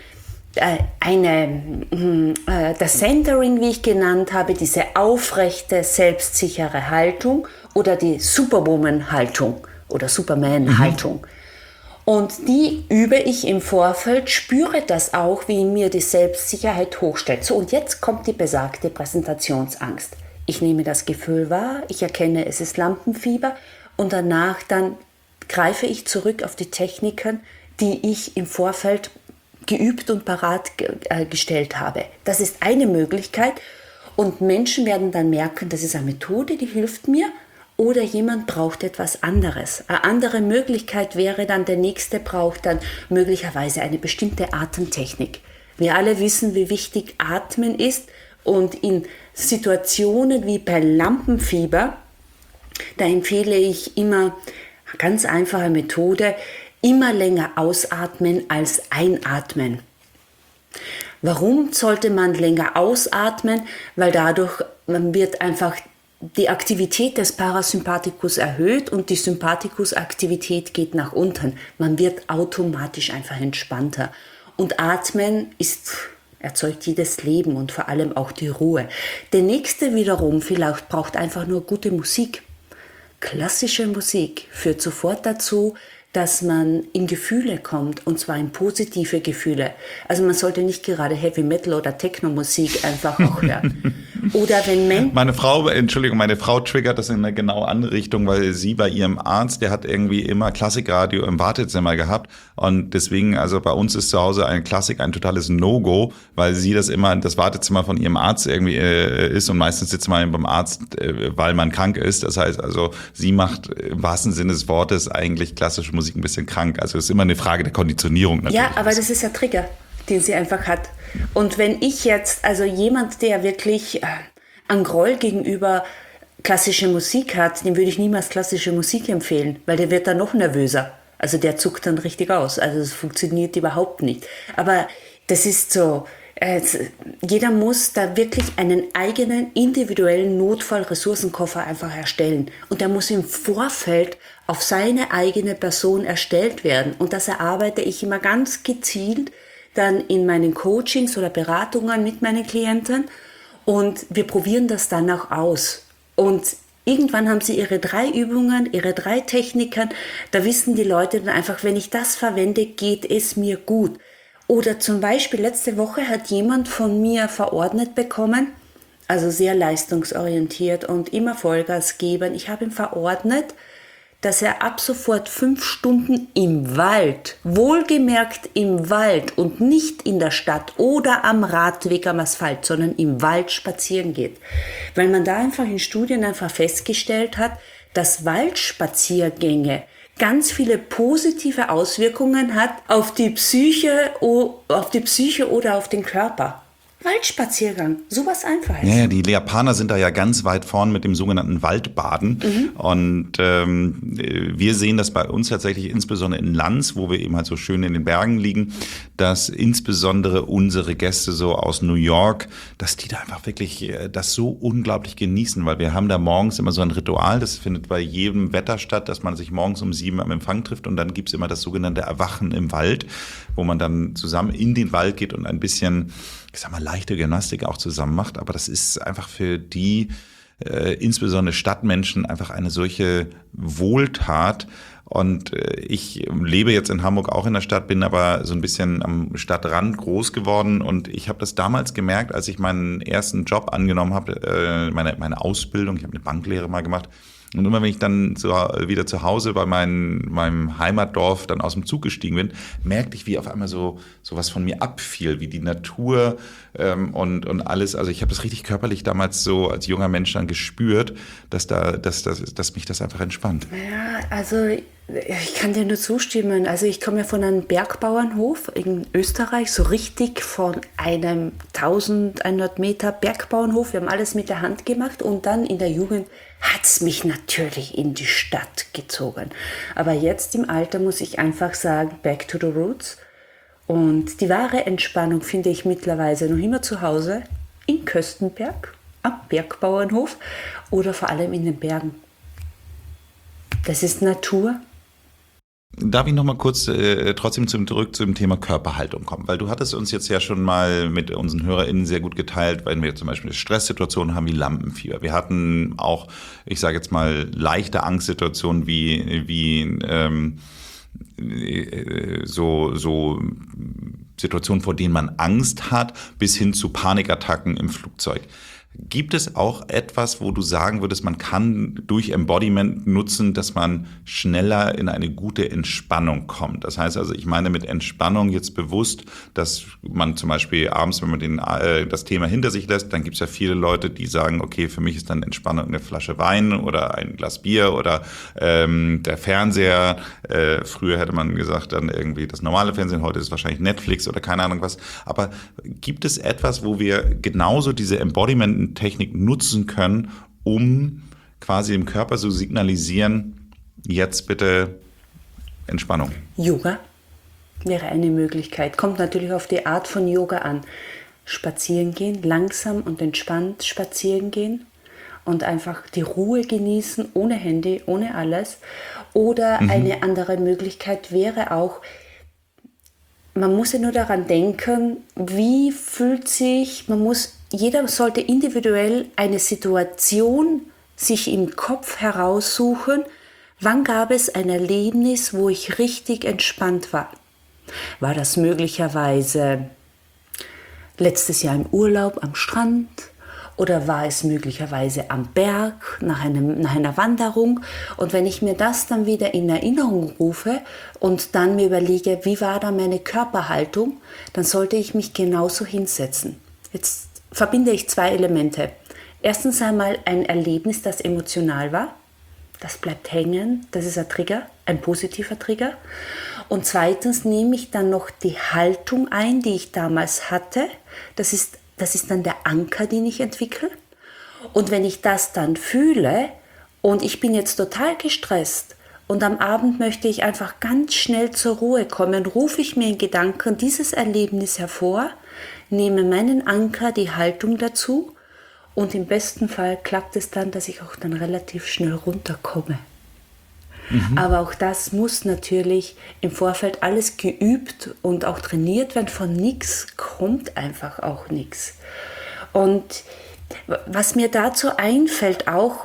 das Centering, wie ich genannt habe, diese aufrechte, selbstsichere Haltung oder die Superwoman-Haltung oder Superman-Haltung. Und die übe ich im Vorfeld, spüre das auch, wie in mir die Selbstsicherheit hochstellt. So, und jetzt kommt die besagte Präsentationsangst. Ich nehme das Gefühl wahr, ich erkenne, es ist Lampenfieber und danach dann greife ich zurück auf die Techniken, die ich im Vorfeld geübt und parat gestellt habe. Das ist eine Möglichkeit und Menschen werden dann merken, das ist eine Methode, die hilft mir oder jemand braucht etwas anderes. Eine andere Möglichkeit wäre dann, der Nächste braucht dann möglicherweise eine bestimmte Atemtechnik. Wir alle wissen, wie wichtig Atmen ist und in Situationen wie bei Lampenfieber, da empfehle ich immer eine ganz einfache Methode, immer länger ausatmen als einatmen. Warum sollte man länger ausatmen? Weil dadurch wird einfach die Aktivität des Parasympathikus erhöht und die Sympathikusaktivität geht nach unten. Man wird automatisch einfach entspannter. Und Atmen erzeugt jedes Leben und vor allem auch die Ruhe. Der Nächste wiederum vielleicht braucht einfach nur gute Musik. Klassische Musik führt sofort dazu, dass man in Gefühle kommt, und zwar in positive Gefühle. Also man sollte nicht gerade Heavy Metal oder Techno-Musik einfach auch hören. Oder wenn Meine Frau triggert das in eine genau andere Richtung, weil sie bei ihrem Arzt, der hat irgendwie immer Klassikradio im Wartezimmer gehabt und deswegen, also bei uns ist zu Hause ein Klassik ein totales No-Go, weil sie das immer das Wartezimmer von ihrem Arzt irgendwie ist und meistens sitzt man beim Arzt, weil man krank ist. Das heißt also, sie macht im wahrsten Sinne des Wortes eigentlich klassische Musik ein bisschen krank. Also es ist immer eine Frage der Konditionierung natürlich. Ja, aber das ist der Trigger, den sie einfach hat. Und wenn ich jetzt, also jemand, der wirklich einen Groll gegenüber klassische Musik hat, dem würde ich niemals klassische Musik empfehlen, weil der wird dann noch nervöser. Also der zuckt dann richtig aus. Also das funktioniert überhaupt nicht. Aber das ist so, jeder muss da wirklich einen eigenen individuellen Notfallressourcenkoffer einfach erstellen. Und der muss im Vorfeld auf seine eigene Person erstellt werden. Und das erarbeite ich immer ganz gezielt dann in meinen Coachings oder Beratungen mit meinen Klienten. Und wir probieren das dann auch aus. Und irgendwann haben sie ihre 3 Übungen, ihre 3 Techniken. Da wissen die Leute dann einfach, wenn ich das verwende, geht es mir gut. Oder zum Beispiel letzte Woche hat jemand von mir verordnet bekommen, also sehr leistungsorientiert und immer Vollgas geben. Ich habe ihm verordnet, dass er ab sofort 5 Stunden im Wald, wohlgemerkt im Wald und nicht in der Stadt oder am Radweg am Asphalt, sondern im Wald spazieren geht. Weil man da einfach in Studien einfach festgestellt hat, dass Waldspaziergänge ganz viele positive Auswirkungen hat auf die Psyche oder auf den Körper. Waldspaziergang, sowas Einfaches. Ja, die Japaner sind da ja ganz weit vorn mit dem sogenannten Waldbaden. Und wir sehen das bei uns tatsächlich insbesondere in Lanz, wo wir eben halt so schön in den Bergen liegen, dass insbesondere unsere Gäste so aus New York, dass die da einfach wirklich das so unglaublich genießen, weil wir haben da morgens immer so ein Ritual, das findet bei jedem Wetter statt, dass man sich morgens um 7 am Empfang trifft und dann gibt's immer das sogenannte Erwachen im Wald, wo man dann zusammen in den Wald geht und ein bisschen, ich sag mal, leichte Gymnastik auch zusammen macht, aber das ist einfach für die, insbesondere Stadtmenschen, einfach eine solche Wohltat. Und ich lebe jetzt in Hamburg auch in der Stadt, bin aber so ein bisschen am Stadtrand groß geworden und ich habe das damals gemerkt, als ich meinen ersten Job angenommen habe, meine Ausbildung, ich habe eine Banklehre mal gemacht, Und immer wenn ich dann wieder zu Hause bei meinem Heimatdorf dann aus dem Zug gestiegen bin, merkte ich, wie auf einmal so was von mir abfiel, wie die Natur und alles. Also ich habe das richtig körperlich damals so als junger Mensch dann gespürt, dass mich das einfach entspannt. Ja, also ich kann dir nur zustimmen. Also ich komme ja von einem Bergbauernhof in Österreich, so richtig von einem 1100 Meter Bergbauernhof. Wir haben alles mit der Hand gemacht und dann in der Jugend hat es mich natürlich in die Stadt gezogen. Aber jetzt im Alter muss ich einfach sagen, back to the roots. Und die wahre Entspannung finde ich mittlerweile noch immer zu Hause in Köstenberg, am Bergbauernhof oder vor allem in den Bergen. Das ist Natur. Darf ich noch mal kurz trotzdem zurück zum Thema Körperhaltung kommen? Weil du hattest uns jetzt ja schon mal mit unseren HörerInnen sehr gut geteilt, wenn wir zum Beispiel eine Stresssituation haben wie Lampenfieber. Wir hatten auch, ich sage jetzt mal, leichte Angstsituationen wie so Situationen, vor denen man Angst hat, bis hin zu Panikattacken im Flugzeug. Gibt es auch etwas, wo du sagen würdest, man kann durch Embodiment nutzen, dass man schneller in eine gute Entspannung kommt? Das heißt also, ich meine mit Entspannung jetzt bewusst, dass man zum Beispiel abends, wenn man das Thema hinter sich lässt, dann gibt es ja viele Leute, die sagen, okay, für mich ist dann Entspannung eine Flasche Wein oder ein Glas Bier oder der Fernseher. Früher hätte man gesagt, dann irgendwie das normale Fernsehen, heute ist es wahrscheinlich Netflix oder keine Ahnung was. Aber gibt es etwas, wo wir genauso diese Embodiment-Technik nutzen können, um quasi dem Körper so signalisieren, jetzt bitte Entspannung? Yoga wäre eine Möglichkeit. Kommt natürlich auf die Art von Yoga an. Spazieren gehen, langsam und entspannt spazieren gehen und einfach die Ruhe genießen, ohne Handy, ohne alles. Oder eine andere Möglichkeit wäre auch, man muss ja nur daran denken, wie fühlt sich, jeder sollte individuell eine Situation sich im Kopf heraussuchen, wann gab es ein Erlebnis, wo ich richtig entspannt war. War das möglicherweise letztes Jahr im Urlaub am Strand oder war es möglicherweise am Berg nach einer Wanderung? Und wenn ich mir das dann wieder in Erinnerung rufe und dann mir überlege, wie war da meine Körperhaltung, dann sollte ich mich genauso hinsetzen. Jetzt verbinde ich zwei Elemente. Erstens einmal ein Erlebnis, das emotional war. Das bleibt hängen, das ist ein Trigger, ein positiver Trigger. Und zweitens nehme ich dann noch die Haltung ein, die ich damals hatte. Das ist dann der Anker, den ich entwickle. Und wenn ich das dann fühle und ich bin jetzt total gestresst und am Abend möchte ich einfach ganz schnell zur Ruhe kommen, rufe ich mir in Gedanken dieses Erlebnis hervor, nehme meinen Anker, die Haltung dazu und im besten Fall klappt es dann, dass ich auch dann relativ schnell runterkomme. Aber auch das muss natürlich im Vorfeld alles geübt und auch trainiert werden. Von nichts kommt einfach auch nichts. Und was mir dazu einfällt auch,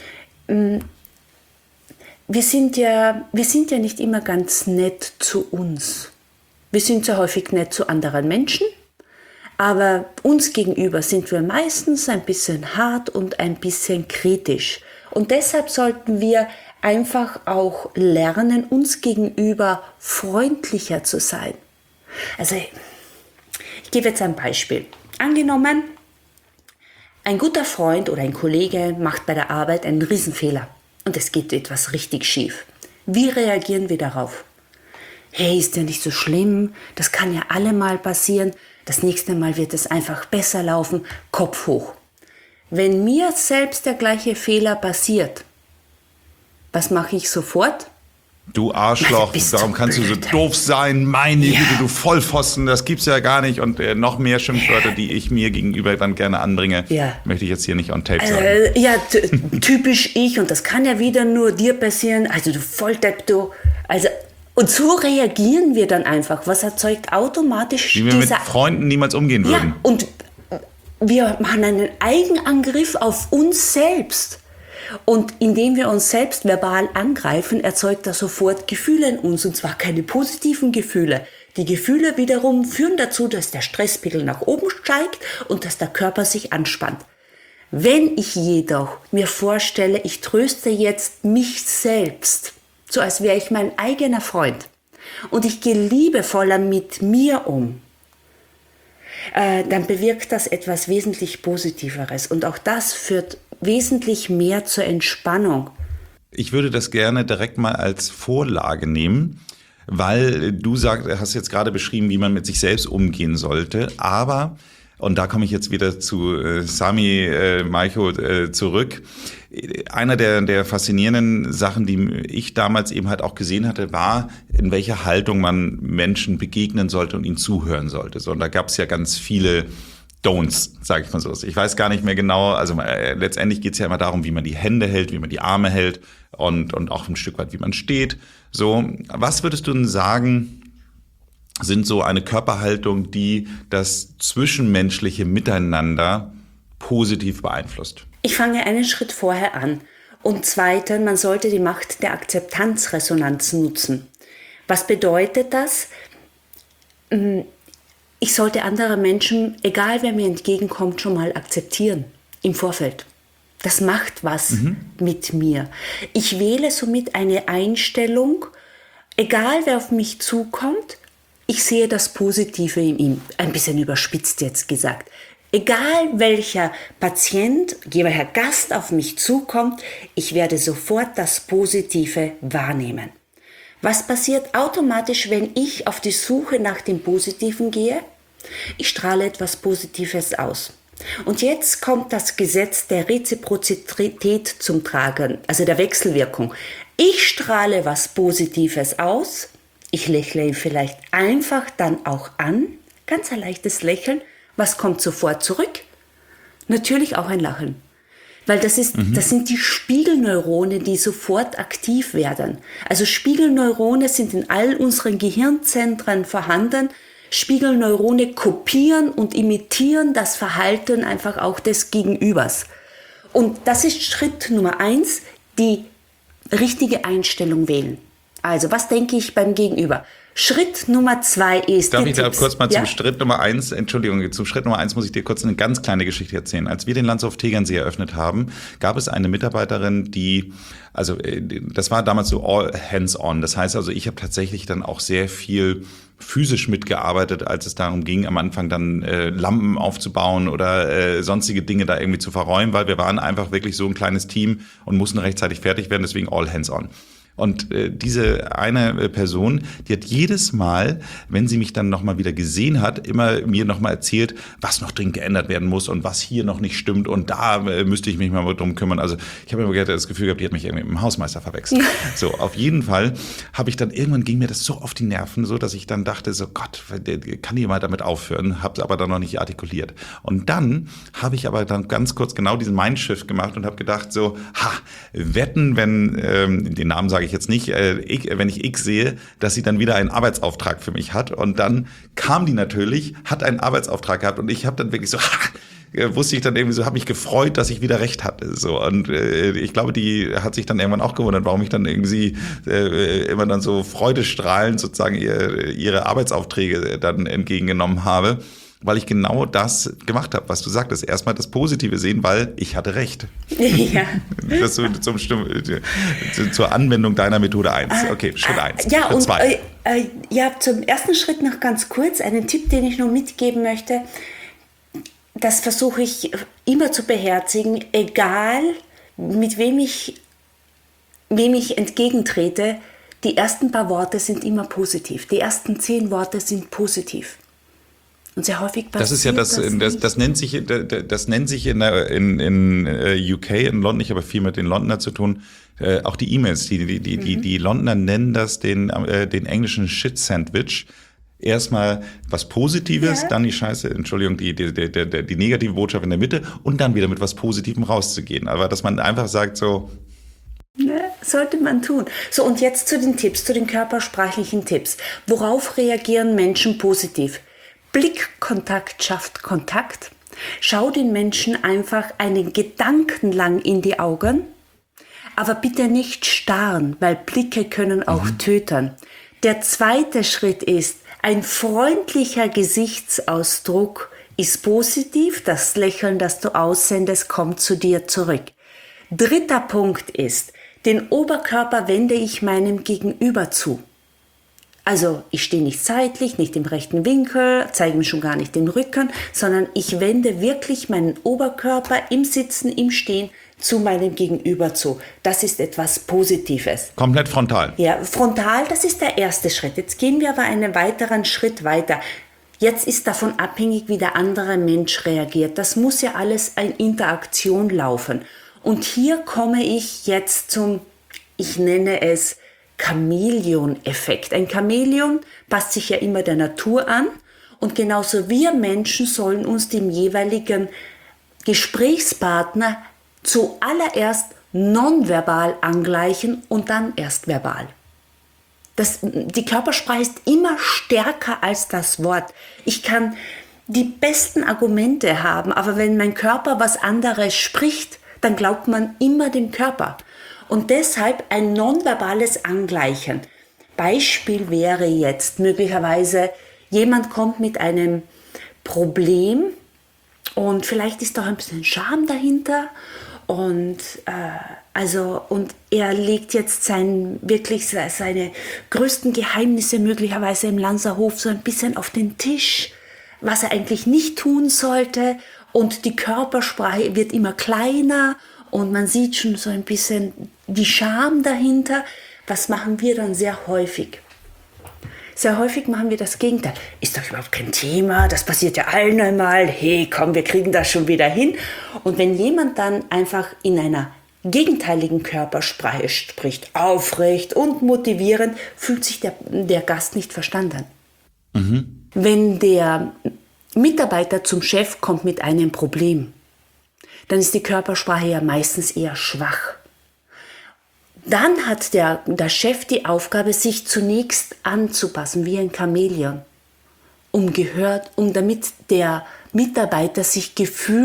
wir sind ja nicht immer ganz nett zu uns. Wir sind sehr häufig nett zu anderen Menschen, aber uns gegenüber sind wir meistens ein bisschen hart und ein bisschen kritisch. Und deshalb sollten wir einfach auch lernen, uns gegenüber freundlicher zu sein. Also, ich gebe jetzt ein Beispiel. Angenommen, ein guter Freund oder ein Kollege macht bei der Arbeit einen Riesenfehler und es geht etwas richtig schief. Wie reagieren wir darauf? Hey, ist ja nicht so schlimm, das kann ja allemal passieren, das nächste Mal wird es einfach besser laufen, Kopf hoch. Wenn mir selbst der gleiche Fehler passiert, was mache ich sofort? Du Arschloch, warum kannst du so doof sein? Meine Güte, du Vollpfosten, das gibt's ja gar nicht. Und noch mehr Schimpfwörter, die ich mir gegenüber dann gerne anbringe, möchte ich jetzt hier nicht on tape sagen. Typisch ich und das kann ja wieder nur dir passieren. Also du Volldepp, du. Also, und so reagieren wir dann einfach. Was erzeugt automatisch wie wir mit Freunden niemals umgehen würden. Ja, und wir machen einen Eigenangriff auf uns selbst. Und indem wir uns selbst verbal angreifen, erzeugt das sofort Gefühle in uns, und zwar keine positiven Gefühle. Die Gefühle wiederum führen dazu, dass der Stresspegel nach oben steigt und dass der Körper sich anspannt. Wenn ich jedoch mir vorstelle, ich tröste jetzt mich selbst, so als wäre ich mein eigener Freund und ich gehe liebevoller mit mir um, dann bewirkt das etwas wesentlich Positiveres. Und auch das führt wesentlich mehr zur Entspannung. Ich würde das gerne direkt mal als Vorlage nehmen, weil du hast jetzt gerade beschrieben, wie man mit sich selbst umgehen sollte. Aber, und da komme ich jetzt wieder zu Sami Malcho zurück, einer der faszinierenden Sachen, die ich damals eben halt auch gesehen hatte, war, in welcher Haltung man Menschen begegnen sollte und ihnen zuhören sollte. So, und da gab es ja ganz viele Don'ts, sage ich mal so. Ich weiß gar nicht mehr genau, also letztendlich geht es ja immer darum, wie man die Hände hält, wie man die Arme hält und auch ein Stück weit, wie man steht. So, was würdest du denn sagen, sind so eine Körperhaltung, die das zwischenmenschliche Miteinander positiv beeinflusst? Ich fange einen Schritt vorher an. Und zweitens, man sollte die Macht der Akzeptanzresonanz nutzen. Was bedeutet das? Ich sollte andere Menschen, egal wer mir entgegenkommt, schon mal akzeptieren im Vorfeld. Das macht was mit mir. Ich wähle somit eine Einstellung, egal wer auf mich zukommt, ich sehe das Positive in ihm. Ein bisschen überspitzt jetzt gesagt. Egal welcher Patient, welcher Gast auf mich zukommt, ich werde sofort das Positive wahrnehmen. Was passiert automatisch, wenn ich auf die Suche nach dem Positiven gehe? Ich strahle etwas Positives aus. Und jetzt kommt das Gesetz der Reziprozität zum Tragen, also der Wechselwirkung. Ich strahle was Positives aus, ich lächle ihn vielleicht einfach dann auch an, ganz ein leichtes Lächeln. Was kommt sofort zurück? Natürlich auch ein Lachen. Weil das sind die Spiegelneurone, die sofort aktiv werden. Also Spiegelneurone sind in all unseren Gehirnzentren vorhanden. Spiegelneurone kopieren und imitieren das Verhalten einfach auch des Gegenübers. Und das ist Schritt Nummer 1, die richtige Einstellung wählen. Also, was denke ich beim Gegenüber? Schritt Nummer 2 ist... Darf ich da kurz mal zum Schritt Nummer 1, zum Schritt Nummer 1 muss ich dir kurz eine ganz kleine Geschichte erzählen. Als wir den Landshof Tegernsee eröffnet haben, gab es eine Mitarbeiterin, das war damals so all hands on. Das heißt also, ich habe tatsächlich dann auch sehr viel physisch mitgearbeitet, als es darum ging, am Anfang dann Lampen aufzubauen oder sonstige Dinge da irgendwie zu verräumen, weil wir waren einfach wirklich so ein kleines Team und mussten rechtzeitig fertig werden, deswegen all hands on. Und diese eine Person, die hat jedes Mal, wenn sie mich dann nochmal wieder gesehen hat, immer mir nochmal erzählt, was noch dringend geändert werden muss und was hier noch nicht stimmt und da müsste ich mich mal drum kümmern. Also ich habe immer das Gefühl gehabt, die hat mich irgendwie mit dem Hausmeister verwechselt. So, auf jeden Fall habe ich dann, irgendwann ging mir das so auf die Nerven, so dass ich dann dachte, so Gott, kann die mal damit aufhören, habe es aber dann noch nicht artikuliert. Und dann habe ich aber dann ganz kurz genau diesen Mindshift gemacht und habe gedacht so, wetten, wenn, den Namen sage ich jetzt nicht, wenn ich X sehe, dass sie dann wieder einen Arbeitsauftrag für mich hat. Und dann kam die natürlich, hat einen Arbeitsauftrag gehabt und ich habe dann wirklich so, wusste ich dann irgendwie so, habe mich gefreut, dass ich wieder recht hatte. So. Und ich glaube, die hat sich dann irgendwann auch gewundert, warum ich dann irgendwie immer dann so freudestrahlend sozusagen ihre Arbeitsaufträge dann entgegengenommen habe. Weil ich genau das gemacht habe, was du sagtest. Erstmal das Positive sehen, weil ich hatte recht. Ja. Das zur Anwendung deiner Methode 1. Okay, Schritt 1. Ja, Schritt 2. Zum ersten Schritt noch ganz kurz einen Tipp, den ich noch mitgeben möchte. Das versuche ich immer zu beherzigen, egal mit wem ich entgegentrete. Die ersten paar Worte sind immer positiv. Die ersten 10 Worte sind positiv. Und sehr häufig passiert das ist ja das nennt sich in UK, in London, ich habe viel mit den Londoner zu tun, auch die E-Mails, die Londoner nennen das den englischen Shit-Sandwich. Erstmal was Positives, dann die Scheiße, Entschuldigung, die negative Botschaft in der Mitte und dann wieder mit was Positivem rauszugehen. Aber dass man einfach sagt so... Ne, sollte man tun. So, und jetzt zu den Tipps, zu den körpersprachlichen Tipps. Worauf reagieren Menschen positiv? Blickkontakt schafft Kontakt. Schau den Menschen einfach einen Gedanken lang in die Augen, aber bitte nicht starren, weil Blicke können auch töten. Der zweite Schritt ist ein freundlicher Gesichtsausdruck, ist positiv, das Lächeln, das du aussendest, kommt zu dir zurück. Dritter Punkt ist, den Oberkörper wende ich meinem Gegenüber zu. Also ich stehe nicht seitlich, nicht im rechten Winkel, zeige mir schon gar nicht den Rücken, sondern ich wende wirklich meinen Oberkörper im Sitzen, im Stehen zu meinem Gegenüber zu. Das ist etwas Positives. Komplett frontal. Ja, frontal, das ist der erste Schritt. Jetzt gehen wir aber einen weiteren Schritt weiter. Jetzt ist davon abhängig, wie der andere Mensch reagiert. Das muss ja alles in Interaktion laufen. Und hier komme ich jetzt zum, ich nenne es Chamäleon-Effekt. Ein Chamäleon passt sich ja immer der Natur an und genauso wir Menschen sollen uns dem jeweiligen Gesprächspartner zuallererst nonverbal angleichen und dann erst verbal. Die Körpersprache ist immer stärker als das Wort. Ich kann die besten Argumente haben, aber wenn mein Körper was anderes spricht, dann glaubt man immer dem Körper. Und deshalb ein nonverbales Angleichen. Beispiel wäre jetzt möglicherweise, jemand kommt mit einem Problem und vielleicht ist auch ein bisschen Scham dahinter und er legt jetzt seine größten Geheimnisse möglicherweise im Lanzerhof so ein bisschen auf den Tisch, was er eigentlich nicht tun sollte, und die Körpersprache wird immer kleiner und man sieht schon so ein bisschen die Scham dahinter. Was machen wir dann sehr häufig? Sehr häufig machen wir das Gegenteil. Ist doch überhaupt kein Thema, das passiert ja allen einmal. Hey, komm, wir kriegen das schon wieder hin. Und wenn jemand dann einfach in einer gegenteiligen Körpersprache spricht, aufrecht und motivierend, fühlt sich der Gast nicht verstanden. Mhm. Wenn der Mitarbeiter zum Chef kommt mit einem Problem, dann ist die Körpersprache ja meistens eher schwach. Dann hat der Chef die Aufgabe, sich zunächst anzupassen, wie ein Chamäleon, damit der Mitarbeiter sich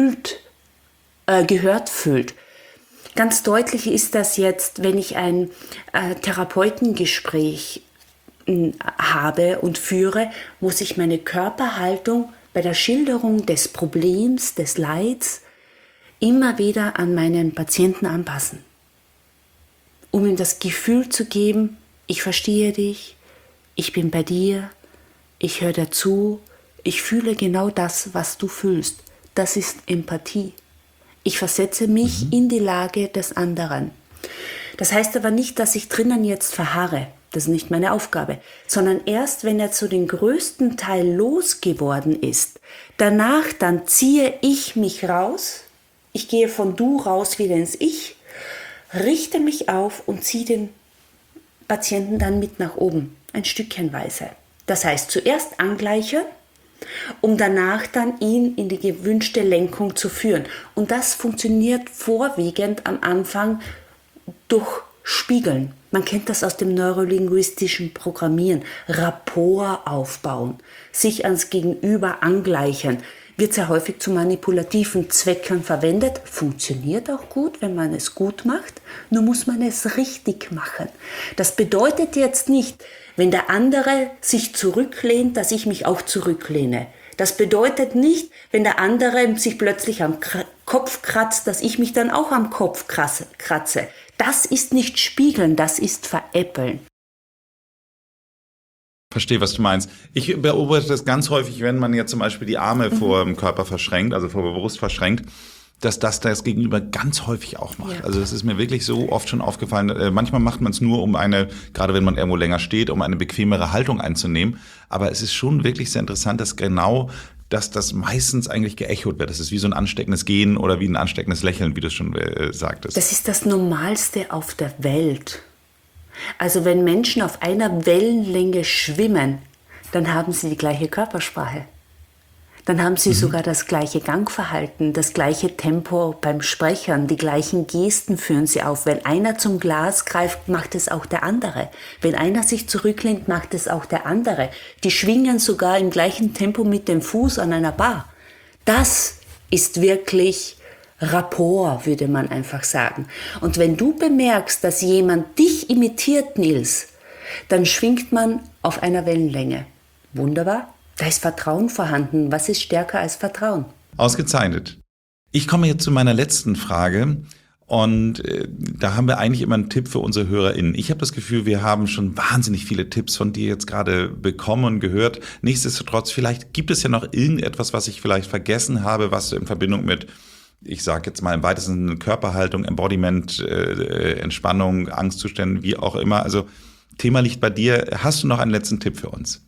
gehört fühlt. Ganz deutlich ist das jetzt, wenn ich ein Therapeutengespräch habe und führe, muss ich meine Körperhaltung bei der Schilderung des Problems, des Leids, immer wieder an meinen Patienten anpassen, um ihm das Gefühl zu geben, ich verstehe dich, ich bin bei dir, ich höre dir zu, ich fühle genau das, was du fühlst. Das ist Empathie. Ich versetze mich in die Lage des anderen. Das heißt aber nicht, dass ich drinnen jetzt verharre. Das ist nicht meine Aufgabe, sondern erst, wenn er zu den größten Teil losgeworden ist, danach dann ziehe ich mich raus, ich gehe von du raus wieder ins Ich, richte mich auf und ziehe den Patienten dann mit nach oben, ein Stückchenweise. Das heißt, zuerst angleichen, um danach dann ihn in die gewünschte Lenkung zu führen. Und das funktioniert vorwiegend am Anfang durch Spiegeln. Man kennt das aus dem neurolinguistischen Programmieren. Rapport aufbauen, sich ans Gegenüber angleichen. Wird sehr häufig zu manipulativen Zwecken verwendet. Funktioniert auch gut, wenn man es gut macht. Nur muss man es richtig machen. Das bedeutet jetzt nicht, wenn der andere sich zurücklehnt, dass ich mich auch zurücklehne. Das bedeutet nicht, wenn der andere sich plötzlich am Kopf kratzt, dass ich mich dann auch am Kopf kratze. Das ist nicht spiegeln, das ist veräppeln. Verstehe, was du meinst. Ich beobachte das ganz häufig, wenn man jetzt zum Beispiel die Arme vor dem Körper verschränkt, also vor der Brust verschränkt, dass das Gegenüber ganz häufig auch macht. Ja. Also das ist mir wirklich so oft schon aufgefallen. Manchmal macht man es nur, gerade wenn man irgendwo länger steht, um eine bequemere Haltung einzunehmen. Aber es ist schon wirklich sehr interessant, dass das meistens eigentlich geechot wird. Das ist wie so ein ansteckendes Gehen oder wie ein ansteckendes Lächeln, wie du schon sagtest. Das ist das Normalste auf der Welt. Also wenn Menschen auf einer Wellenlänge schwimmen, dann haben sie die gleiche Körpersprache. Dann haben sie sogar das gleiche Gangverhalten, das gleiche Tempo beim Sprechen, die gleichen Gesten führen sie auf. Wenn einer zum Glas greift, macht es auch der andere. Wenn einer sich zurücklehnt, macht es auch der andere. Die schwingen sogar im gleichen Tempo mit dem Fuß an einer Bar. Das ist wirklich Rapport, würde man einfach sagen. Und wenn du bemerkst, dass jemand dich imitiert, Nils, dann schwingt man auf einer Wellenlänge. Wunderbar. Da ist Vertrauen vorhanden. Was ist stärker als Vertrauen? Ausgezeichnet. Ich komme jetzt zu meiner letzten Frage. Und da haben wir eigentlich immer einen Tipp für unsere HörerInnen. Ich habe das Gefühl, wir haben schon wahnsinnig viele Tipps von dir jetzt gerade bekommen und gehört. Nichtsdestotrotz, vielleicht gibt es ja noch irgendetwas, was ich vielleicht vergessen habe, was du in Verbindung mit, ich sage jetzt mal im weitesten Sinne Körperhaltung, Embodiment, Entspannung, Angstzuständen, wie auch immer. Also Thema liegt bei dir. Hast du noch einen letzten Tipp für uns?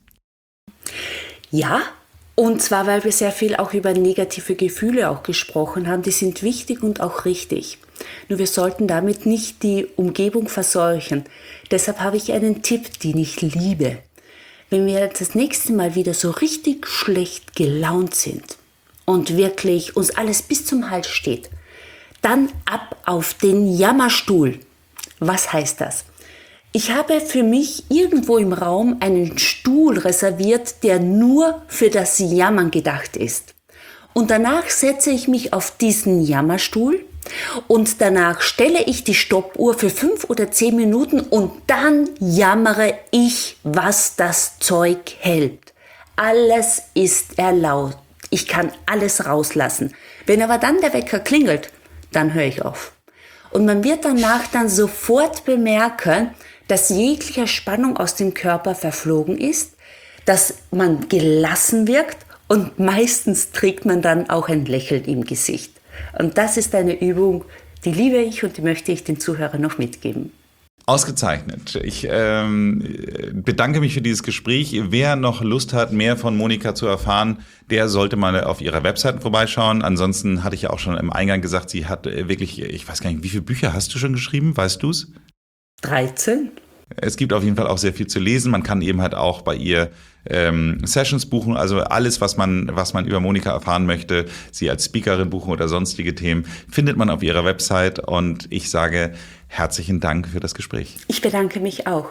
Ja. Und zwar, weil wir sehr viel auch über negative Gefühle auch gesprochen haben. Die sind wichtig und auch richtig. Nur wir sollten damit nicht die Umgebung verseuchen. Deshalb habe ich einen Tipp, den ich liebe. Wenn wir das nächste Mal wieder so richtig schlecht gelaunt sind und wirklich uns alles bis zum Hals steht, dann ab auf den Jammerstuhl. Was heißt das? Ich habe für mich irgendwo im Raum einen Stuhl reserviert, der nur für das Jammern gedacht ist. Und danach setze ich mich auf diesen Jammerstuhl und danach stelle ich die Stoppuhr für 5 oder 10 Minuten und dann jammere ich, was das Zeug hält. Alles ist erlaubt. Ich kann alles rauslassen. Wenn aber dann der Wecker klingelt, dann höre ich auf. Und man wird danach dann sofort bemerken, dass jegliche Spannung aus dem Körper verflogen ist, dass man gelassen wirkt und meistens trägt man dann auch ein Lächeln im Gesicht. Und das ist eine Übung, die liebe ich und die möchte ich den Zuhörern noch mitgeben. Ausgezeichnet. Ich bedanke mich für dieses Gespräch. Wer noch Lust hat, mehr von Monika zu erfahren, der sollte mal auf ihrer Webseite vorbeischauen. Ansonsten hatte ich ja auch schon im Eingang gesagt, sie hat wirklich, ich weiß gar nicht, wie viele Bücher hast du schon geschrieben? Weißt du es? 13. Es gibt auf jeden Fall auch sehr viel zu lesen. Man kann eben halt auch bei ihr Sessions buchen, also alles, was man über Monika erfahren möchte, sie als Speakerin buchen oder sonstige Themen, findet man auf ihrer Website. Und ich sage herzlichen Dank für das Gespräch. Ich bedanke mich auch.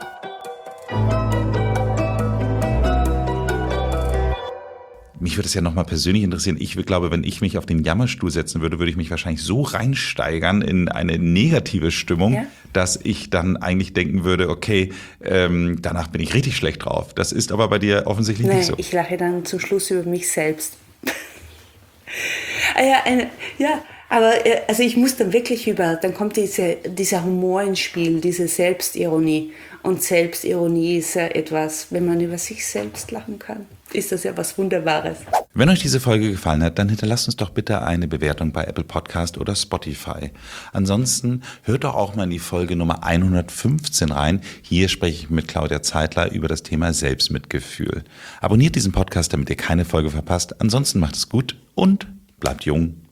Mich würde es ja nochmal persönlich interessieren. Ich glaube, wenn ich mich auf den Jammerstuhl setzen würde, würde ich mich wahrscheinlich so reinsteigern in eine negative Stimmung, ja, dass ich dann eigentlich denken würde, okay, danach bin ich richtig schlecht drauf. Das ist aber bei dir offensichtlich nicht so. Ich lache dann zum Schluss über mich selbst. Also ich muss dann wirklich dann kommt dieser Humor ins Spiel, diese Selbstironie. Und Selbstironie ist ja etwas, wenn man über sich selbst lachen kann, ist das ja was Wunderbares. Wenn euch diese Folge gefallen hat, dann hinterlasst uns doch bitte eine Bewertung bei Apple Podcast oder Spotify. Ansonsten hört doch auch mal in die Folge Nummer 115 rein. Hier spreche ich mit Claudia Zeitler über das Thema Selbstmitgefühl. Abonniert diesen Podcast, damit ihr keine Folge verpasst. Ansonsten macht es gut und bleibt jung.